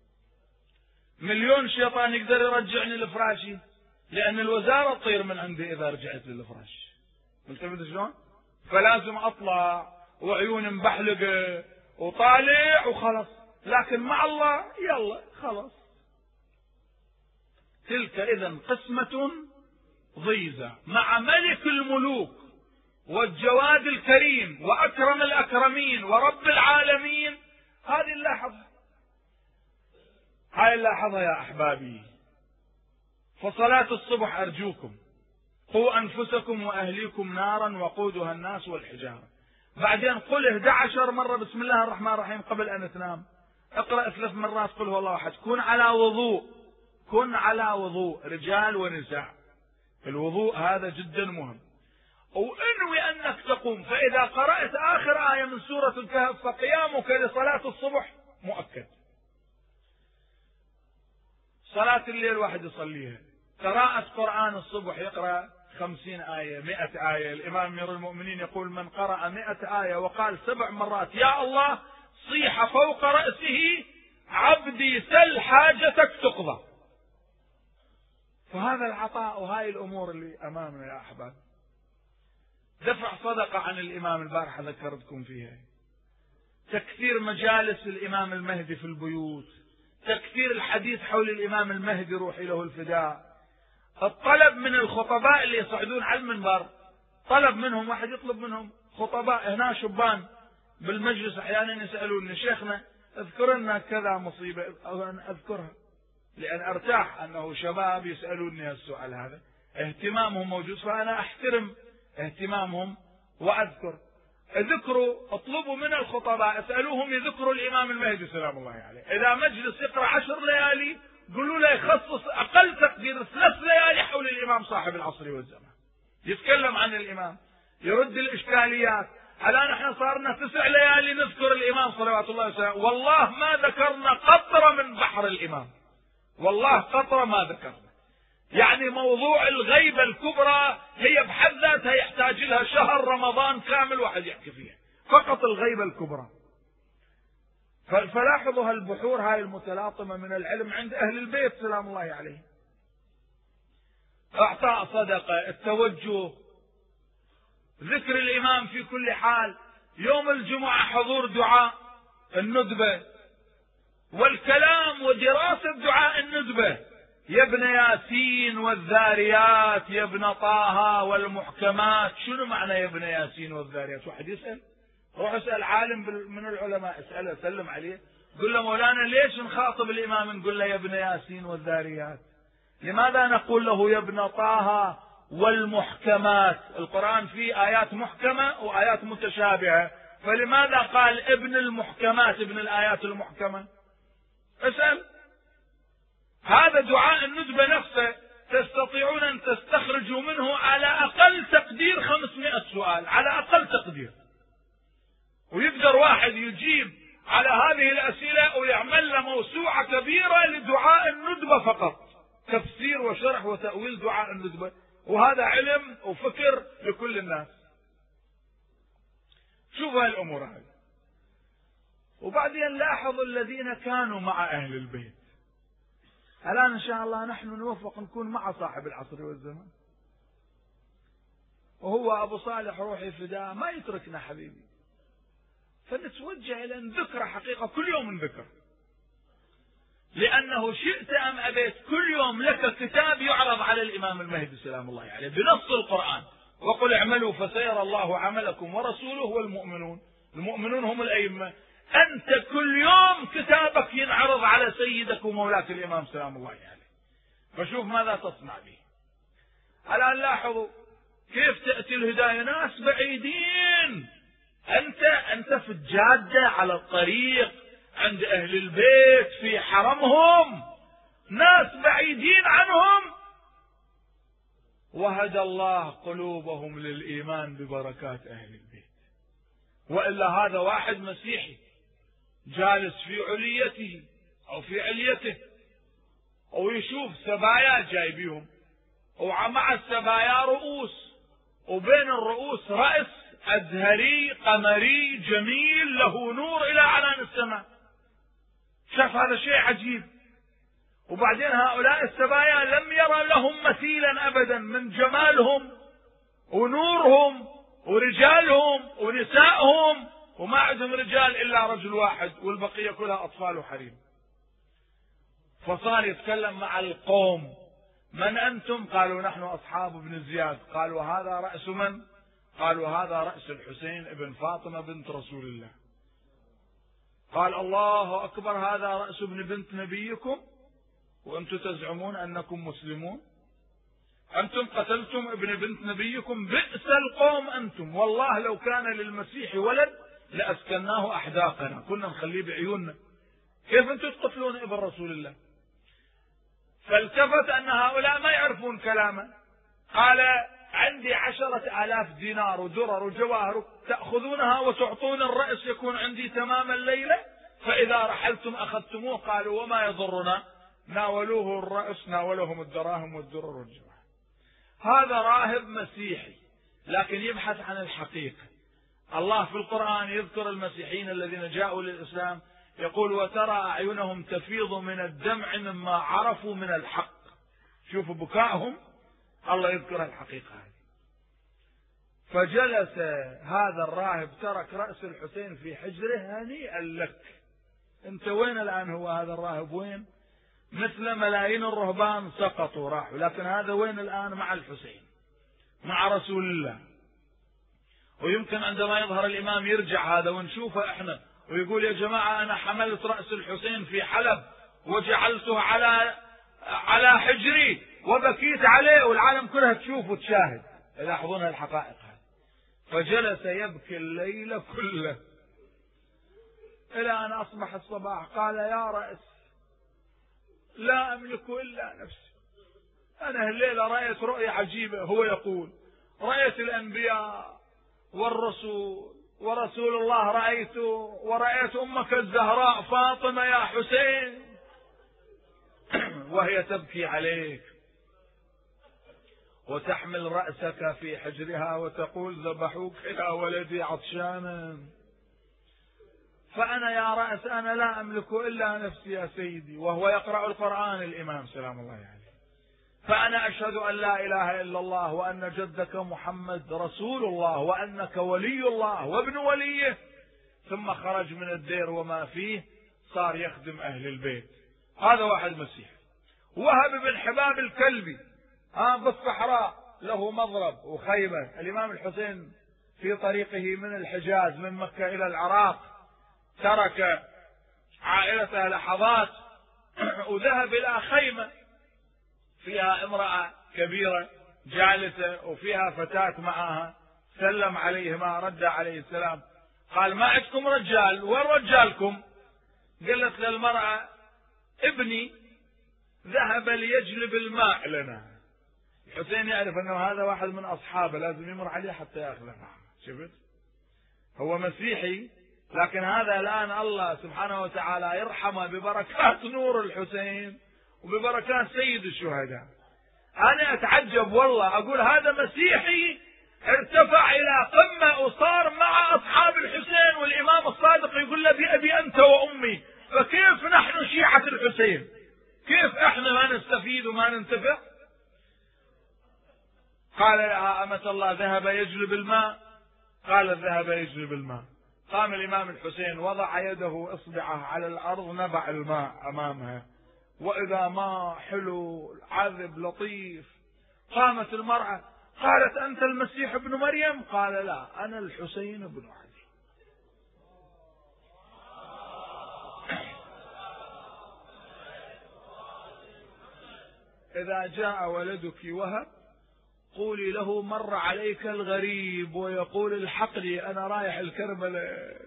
مليون شيطان يقدر يرجعني لفراشي، لأن الوزارة تطير من عندي إذا رجعت للفراش. ملتفت شلون؟ فلازم أطلع وعيوني مبحلقة وطالع وخلص. لكن مع الله يلا خلص. تلك إذا قسمة ضيزى مع ملك الملوك والجواد الكريم وأكرم الأكرمين ورب العالمين. هذه نلاحظها، هاي نلاحظها يا أحبابي. فصلاة الصبح أرجوكم قوا أنفسكم وأهليكم نارا وقودها الناس والحجارة. بعدين قل إحدى عشرة مرة بسم الله الرحمن الرحيم قبل أن تنام. اقرأ ثلاث مرات قل هو الله أحد. كن على وضوء، كن على وضوء رجال ونساء. الوضوء هذا جدا مهم. وانوي أنك تقوم، فإذا قرأت آخر آية من سورة الكهف فقيامك لصلاة الصبح مؤكد. صلاة الليل واحد يصليها، قراءة قرآن الصبح يقرأ خمسين آية مئة آية. الإمام أمير المؤمنين يقول من قرأ مئة آية وقال سبع مرات يا الله صيح فوق رأسه عبدي سل حاجتك تقضى. فهذا العطاء وهاي الأمور اللي أمامنا يا أحباب. دفع صدقة عن الإمام البارحة ذكرتكم فيها، تكثير مجالس الإمام المهدي في البيوت، تكثير الحديث حول الإمام المهدي روحي له الفداء، الطلب من الخطباء اللي يصعدون على المنبر، طلب منهم واحد يطلب منهم خطباء هنا شبان بالمجلس أحيانا يسألوني شيخنا اذكر لنا كذا مصيبة، أو أنا أذكرها لأن أرتاح أنه شباب يسألوني السؤال هذا، اهتمامهم موجود، فأنا أحترم اهتمامهم وأذكر. ذكروا اطلبوا من الخطباء اسألوهم يذكروا الإمام المهدي سلام الله عليه. إذا مجلس يقرأ عشر ليالي قولوا له يخصص أقل تقدير ثلاث ليالي حول الإمام صاحب العصر والزمان، يتكلم عن الإمام، يرد الإشكاليات. الآن احنا صارنا تسع ليالي نذكر الإمام صلوات الله وسلامه، والله ما ذكرنا قطرة من بحر الإمام، والله قطرة ما ذكرنا. يعني موضوع الغيبة الكبرى هي بحد ذاتها يحتاج لها شهر رمضان كامل واحد يحكي فيها، فقط الغيبة الكبرى. فلاحظوا هالبحور هاي المتلاطمة من العلم عند أهل البيت سلام الله عليه. اعطاء صدقة، التوجه، ذكر الإمام في كل حال، يوم الجمعة حضور دعاء الندبة، والكلام ودراسة دعاء الندبة، يا ابن ياسين والذاريات يا ابن طه والمحكمات. شنو معنى يا ابن ياسين والذاريات؟ واحد يسأل، روح اسأل عالم من العلماء، اسأله سلم عليه قل له مولانا ليش نخاطب الإمام نقول له يا ابن ياسين والذاريات؟ لماذا نقول له يا ابن طه والمحكمات؟ القرآن فيه آيات محكمة وآيات متشابهة، فلماذا قال ابن المحكمات ابن الآيات المحكمة؟ اسأل. هذا دعاء الندبة نفسه تستطيعون أن تستخرجوا منه على أقل تقدير خمسمائة سؤال، على أقل تقدير، ويقدر واحد يجيب على هذه الأسئلة ويعمل له موسوعة كبيرة لدعاء الندبة فقط، تفسير وشرح وتأويل دعاء الندبة، وهذا علم وفكر لكل الناس. شوفوا هالأمور هذه. وبعدين لاحظوا الذين كانوا مع أهل البيت. الآن إن شاء الله نحن نوفق نكون مع صاحب العصر والزمان، وهو أبو صالح روحي فداء ما يتركنا حبيبي، فنتوجه إلى نذكره حقيقة كل يوم نذكر، لأنه شئت أم أبيت كل يوم لك كتاب يعرض على الإمام المهدي سلام الله عليه بنص القرآن، وقل اعملوا فسيرى الله عملكم ورسوله والمؤمنون. المؤمنون هم الأئمة. أنت كل يوم كتابك ينعرض على سيدك ومولاك الإمام سلام الله عليه، فشوف ماذا تصنع به. الآن لاحظوا كيف تأتي الهداية، ناس بعيدين، أنت أنت في الجادة على الطريق عند أهل البيت في حرمهم، ناس بعيدين عنهم وهدى الله قلوبهم للإيمان ببركات أهل البيت. وإلا هذا واحد مسيحي جالس في عليته أو في عليته ويشوف سبايا جايبيهم، ومع السبايا رؤوس، وبين الرؤوس رأس أزهري قمري جميل له نور إلى عنان السماء. شاف هذا شيء عجيب. وبعدين هؤلاء السبايا لم يرى لهم مثيلا أبدا من جمالهم ونورهم ورجالهم ونسائهم، وما عندهم رجال إلا رجل واحد والبقية كلها أطفال وحريم. فصار يتكلم مع القوم: من أنتم؟ قالوا: نحن أصحاب ابن زياد. قالوا: هذا رأس من؟ قالوا: هذا رأس الحسين ابن فاطمة بنت رسول الله. قال: الله أكبر، هذا رأس ابن بنت نبيكم وأنتم تزعمون أنكم مسلمون؟ أنتم قتلتم ابن بنت نبيكم، بئس القوم أنتم، والله لو كان للمسيح ولد لأسكناه أحداقنا، كنا نخليه بعيوننا، كيف أنتم تقتلون ابن رسول الله؟ فالتفت أن هؤلاء ما يعرفون كلامه. قال: عندي عشرة آلاف دينار ودرر وجواهر تأخذونها وتعطون الرأس يكون عندي تمام الليلة، فإذا رحلتم أخذتموه. قالوا: وما يضرنا. ناولوه الرأس، ناولهم الدراهم والدرر والجواهر. هذا راهب مسيحي لكن يبحث عن الحقيقة. الله في القرآن يذكر المسيحيين الذين جاءوا للإسلام، يقول: وترى أعينهم تفيض من الدمع مما عرفوا من الحق. شوفوا بكائهم، الله يذكر الحقيقة هذه. فجلس هذا الراهب، ترك رأس الحسين في حجره هنيئا لك. انت وين الآن؟ هو هذا الراهب وين؟ مثل ملايين الرهبان سقطوا راحوا، لكن هذا وين الآن؟ مع الحسين، مع رسول الله. ويمكن عندما يظهر الإمام يرجع هذا ونشوفه احنا ويقول: يا جماعة أنا حملت رأس الحسين في حلب وجعلته على على حجري وبكيت عليه، والعالم كلها تشوف وتشاهد. يلاحظون الحقائق هذه. فجلس يبكي الليل كله إلى أن أصبح الصباح. قال: يا رأس، لا أملك إلا نفسي. أنا الليلة رأيت رؤية عجيبة. هو يقول: رأيت الأنبياء والرسول ورسول الله رأيته، ورأيت أمك الزهراء فاطمة يا حسين وهي تبكي عليك وتحمل رأسك في حجرها وتقول: ذبحوك يا ولدي عطشانا. فأنا يا رأس أنا لا أملك إلا نفسي يا سيدي. وهو يقرأ القرآن الإمام سلام الله عليه. فأنا أشهد أن لا إله إلا الله وأن جدك محمد رسول الله وأنك ولي الله وابن وليه. ثم خرج من الدير وما فيه، صار يخدم أهل البيت. هذا واحد مسيح. وهب بن حباب الكلبي آه بالصحراء له مضرب وخيمة. الإمام الحسين في طريقه من الحجاز من مكة إلى العراق ترك عائلته لحظات وذهب إلى خيمة فيها امرأة كبيرة جالسة وفيها فتاة معها. سلم عليهما، رد عليه السلام. قال: ما عندكم رجال؟ وين رجالكم؟ قالت للمرأة: ابني ذهب ليجلب الماء لنا. الحسين يعرف أنه هذا واحد من أصحابه لازم يمر عليه حتى يأخذ معه. شفت؟ هو مسيحي لكن هذا الآن الله سبحانه وتعالى يرحمه ببركات نور الحسين وببركات سيد الشهداء. أنا أتعجب والله، أقول هذا مسيحي ارتفع إلى قمة وصار مع أصحاب الحسين، والإمام الصادق يقول له: بأبي أنت وأمي. فكيف نحن شيعة الحسين؟ كيف احنا ما نستفيد وما ننتفع؟ قال لها: أمة الله ذهب يجلب الماء؟ قال: ذهب يجلب الماء. قام الإمام الحسين وضع يده إصبعه على الأرض، نبع الماء أمامها، وإذا ما حلو عذب لطيف. قامت المرأة قالت: أنت المسيح ابن مريم؟ قال: لا، أنا الحسين ابن علي. إذا جاء ولدك وهب قولي له: مر عليك الغريب ويقول: الحق لي أنا رايح الكربلاء،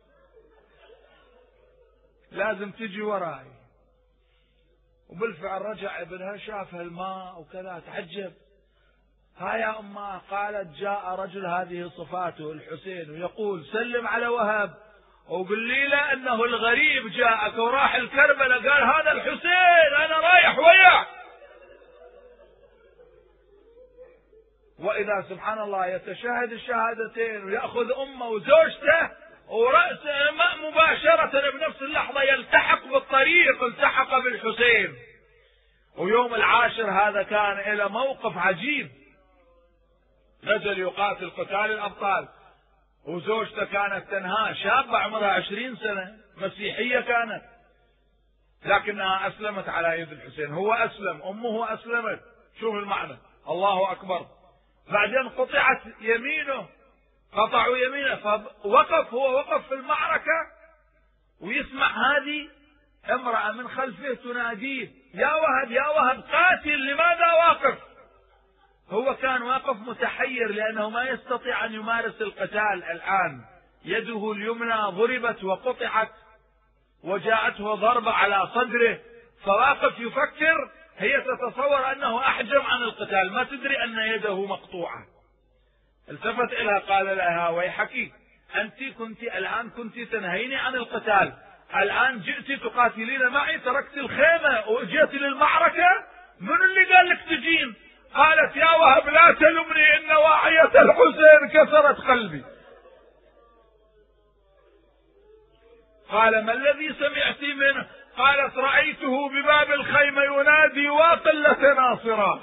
لازم تجي وراي. وبالفعل رجع ابنها، شاف الماء وكذا تعجب. ها يا أمه، قالت: جاء رجل هذه صفاته الحسين ويقول: سلم على وهب وقل لي له أنه الغريب جاءك وراح الكربلاء. قال: هذا الحسين أنا رايح وياه. وإذا سبحان الله يتشهد الشهادتين ويأخذ أمه وزوجته ورأسه مباشرة بنفس اللحظة يلتحق بالطريق، التحق بالحسين. ويوم العاشر هذا كان إلى موقف عجيب، نزل يقاتل قتال الأبطال، وزوجته كانت تنهاه، شابة عمرها عشرين سنة، مسيحية كانت، لكنها أسلمت على يد الحسين. هو أسلم، أمه أسلمت. شوف المعنى، الله أكبر. بعدين قطعت يمينه، قطعوا يمينه، فوقف، هو وقف في المعركة ويسمع هذه امرأة من خلفه تناديه: يا وهب يا وهب قاتل، لماذا واقف؟ هو كان واقف متحير لأنه ما يستطيع أن يمارس القتال الآن، يده اليمنى ضربت وقطعت وجاءته ضربة على صدره، فواقف يفكر، هي تتصور أنه أحجم عن القتال، ما تدري أن يده مقطوعة. التفت إليها قال لها: ويحك، أنت كنت الآن كنت تنهيني عن القتال، الآن جئت تقاتلين معي، تركت الخيمة وجئت للمعركة، من اللي قال لك تجين؟ قالت: يا وهب لا تلمني، إن واعية الحسين كسرت قلبي. قال: ما الذي سمعت منه؟ قالت: رأيته بباب الخيمة ينادي: وقلة ناصرة.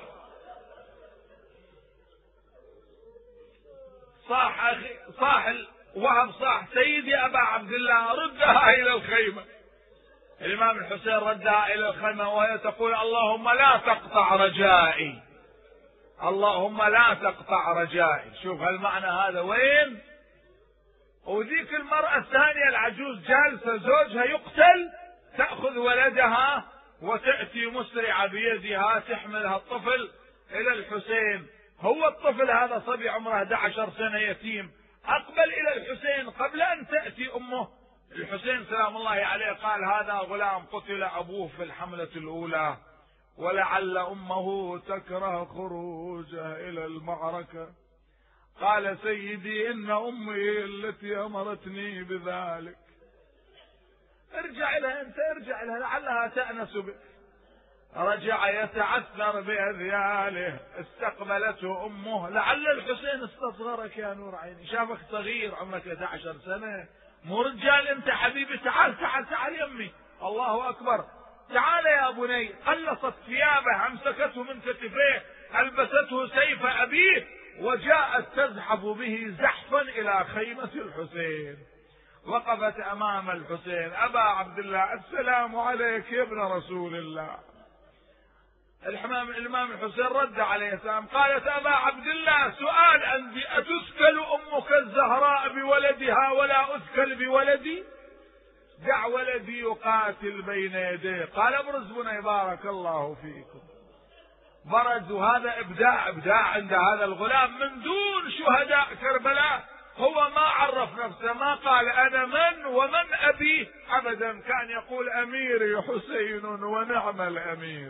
صاح أخي، صاح وهب، صاح: سيدي أبا عبد الله ردها إلى الخيمة. الإمام الحسين ردها إلى الخيمة وهي تقول: اللهم لا تقطع رجائي، اللهم لا تقطع رجائي. شوف هالمعنى هذا وين. وذيك المرأة الثانية العجوز جالسة، زوجها يقتل، تأخذ ولدها وتأتي مسرعة بيدها تحملها الطفل إلى الحسين. هو الطفل هذا صبي عمره أحد عشر سنة يتيم، أقبل إلى الحسين قبل أن تأتي أمه. الحسين سلام الله عليه قال: هذا غلام قتل أبوه في الحملة الأولى، ولعل أمه تكره خروجه إلى المعركة. قال: سيدي إن أمي التي أمرتني بذلك. ارجع لها أنت، ارجع لها لعلها تأنس بك. رجع يتعثر بأذياله، استقبلته أمه. لعل الحسين استصغرك يا نور عيني، شافك صغير عمرك أحد عشر سنة، مو رجال أنت حبيبي، تعال تعال تعال يمي. الله أكبر، تعال يا بني. قلصت ثيابه، أمسكته من كتفيه، ألبسته سيف أبيه، وجاءت تزحف به زحفا إلى خيمة الحسين. وقفت أمام الحسين: أبا عبد الله، السلام عليك يا ابن رسول الله. الإمام الإمام الحسين رد عليه السلام، قالت: أبا عبد الله، سؤال عندي، أتسكل أمك الزهراء بولدها ولا أسكل بولدي؟ دع ولدي يقاتل بين يديه. قال: ابرز بني، بارك الله فيكم. برز، وهذا إبداع إبداع عند هذا الغلام من دون شهداء كربلاء. هو ما عرف نفسه، ما قال أنا من ومن أبي أبدا، كان يقول: أميري حسين ونعم الأمير.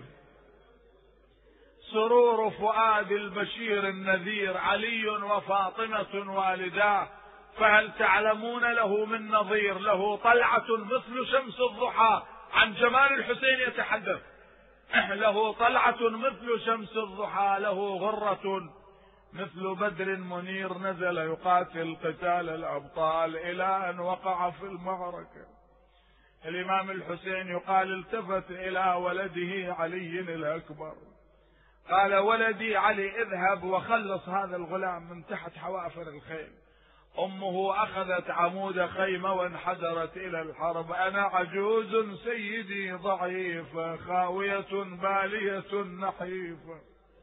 سرور فؤاد البشير النذير، علي وفاطمة والداه، فهل تعلمون له من نظير، له طلعة مثل شمس الضحى. عن جمال الحسين يتحدث: له طلعة مثل شمس الضحى، له غرة مثل بدر منير، نزل يقاتل قتال الأبطال إلى أن وقع في المعركة. الإمام الحسين يقال التفت إلى ولده علي الأكبر، قال: ولدي علي، اذهب وخلص هذا الغلام من تحت حوافر الخيل. أمه أخذت عمود خيمة وانحدرت إلى الحرب. أنا عجوز سيدي ضعيفة، خاوية بالية نحيفة،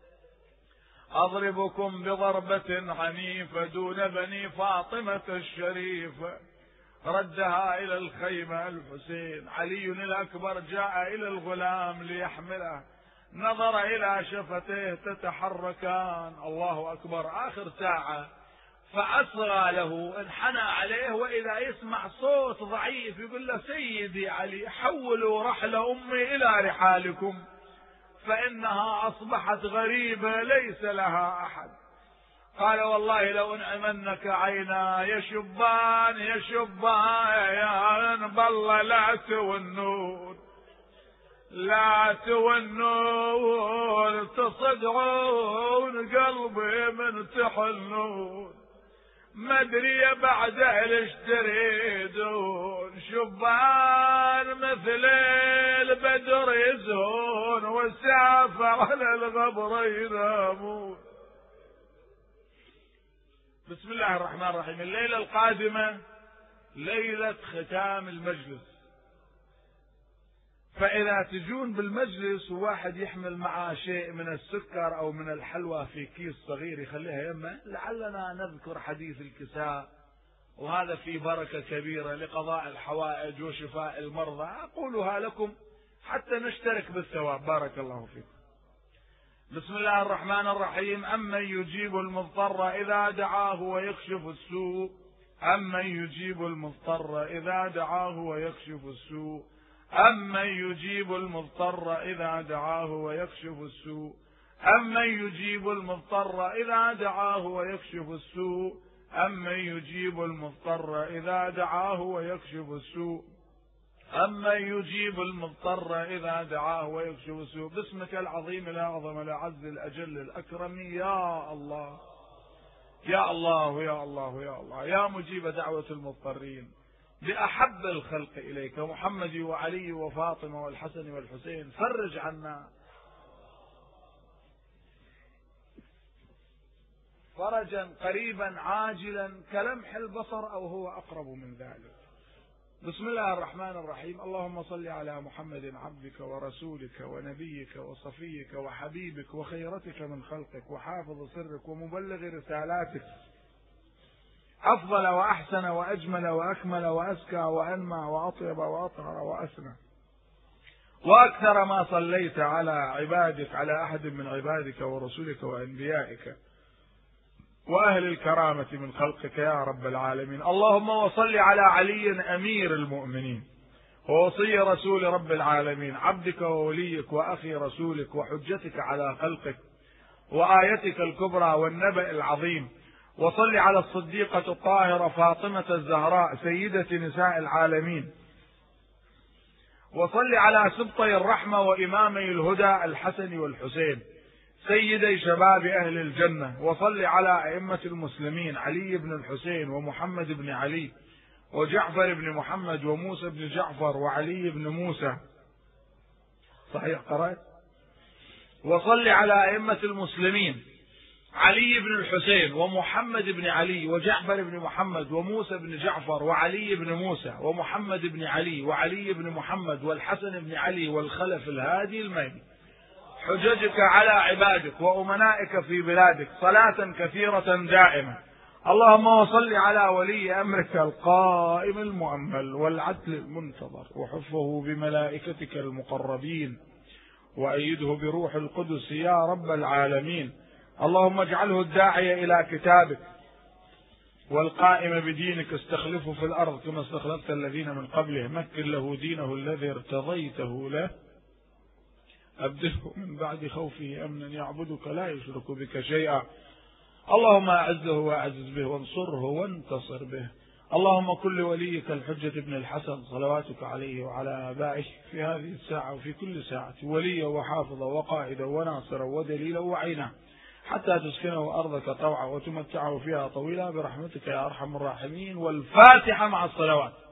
أضربكم بضربة عنيفة دون بني فاطمة الشريفة. ردها إلى الخيمة الحسين. علي الأكبر جاء إلى الغلام ليحمله، نظر إلى شفتيه تتحركان، الله أكبر، آخر ساعة، فأصغى له، انحنى عليه، وإذا يسمع صوت ضعيف يقول له: سيدي علي، حولوا رحل أمي إلى رحالكم، فإنها أصبحت غريبة ليس لها أحد. قال: والله لو انعمنك عينا يشبان يشبان، بالله لا تونون لا تونون تصدعون قلبي من تحنون، ما ادري بعد ليش تريدون، شبان مثل البدر يزهون والسافة على الغبر ينامون. بسم الله الرحمن الرحيم. الليلة القادمة ليلة ختام المجلس، فإذا تجون بالمجلس وواحد يحمل معه شيء من السكر أو من الحلوى في كيس صغير يخليها يمه، لعلنا نذكر حديث الكساء، وهذا فيه بركة كبيرة لقضاء الحوائج وشفاء المرضى. أقولها لكم حتى نشترك بالثواب. بارك الله فيكم. بسم الله الرحمن الرحيم. أمن يجيب المضطر إذا دعاه ويكشف السوء، أمن يجيب المضطر إذا دعاه ويكشف السوء، أمن يجيب المضطر إذا دعاه ويكشف السوء، أمن يجيب المضطر إذا دعاه ويكشف السوء، أمن يجيب المضطر إذا دعاه ويكشف السوء، أمن يجيب المضطر إذا دعاه ويكشف السوء. باسمك العظيم الأعظم الأعز الأجل الأكرم يا الله يا الله يا الله يا الله يا مجيب دعوة المضطرين، بأحب الخلق إليك محمد وعلي وفاطمة والحسن والحسين، فرج عنا فرجا قريبا عاجلا كلمح البصر أو هو أقرب من ذلك. بسم الله الرحمن الرحيم. اللهم صل على محمد عبدك ورسولك ونبيك وصفيك وحبيبك وخيرتك من خلقك وحافظ سرك ومبلغ رسالاتك، أفضل وأحسن وأجمل وأكمل وأزكى وأنمى وأطيب وأطهر وأسنى وأكثر ما صليت على عبادك على أحد من عبادك ورسولك وأنبيائك وأهل الكرامة من خلقك يا رب العالمين. اللهم وصل على علي أمير المؤمنين ووصي رسول رب العالمين، عبدك ووليك وأخي رسولك وحجتك على خلقك وآيتك الكبرى والنبأ العظيم. وصل على الصديقة الطاهرة فاطمة الزهراء سيدة نساء العالمين. وصل على سبطي الرحمة وإمامي الهدى الحسن والحسين سيدي شباب أهل الجنة. وصل على أئمة المسلمين علي بن الحسين ومحمد بن علي وجعفر بن محمد وموسى بن جعفر وعلي بن موسى. صحيح قرأت؟ وصل على أئمة المسلمين علي بن الحسين ومحمد بن علي وجعفر بن محمد وموسى بن جعفر وعلي بن موسى ومحمد بن علي وعلي بن محمد والحسن بن علي والخلف الهادي المهدي، حججك على عبادك وأمنائك في بلادك صلاة كثيرة دائمة. اللهم وصل على ولي أمرك القائم المؤمل والعدل المنتظر وحفه بملائكتك المقربين وأيده بروح القدس يا رب العالمين. اللهم اجعله الداعي إلى كتابك والقائم بدينك، استخلفه في الأرض كما استخلفت الذين من قبله، مكن له دينه الذي ارتضيته له، أبدله من بعد خوفه أمنا يعبدك لا يشرك بك شيئا. اللهم أعزه وأعزز به وانصره وانتصر به. اللهم كل وليك الحجة ابن الحسن صلواتك عليه وعلى آبائه في هذه الساعة وفي كل ساعة وليا وحافظا وقائدا وناصرا ودليلا وعينا، حتى تسكنه أرضك طوعا وتمتعه فيها طويلا برحمتك يا أرحم الراحمين. والفاتحة مع الصلوات.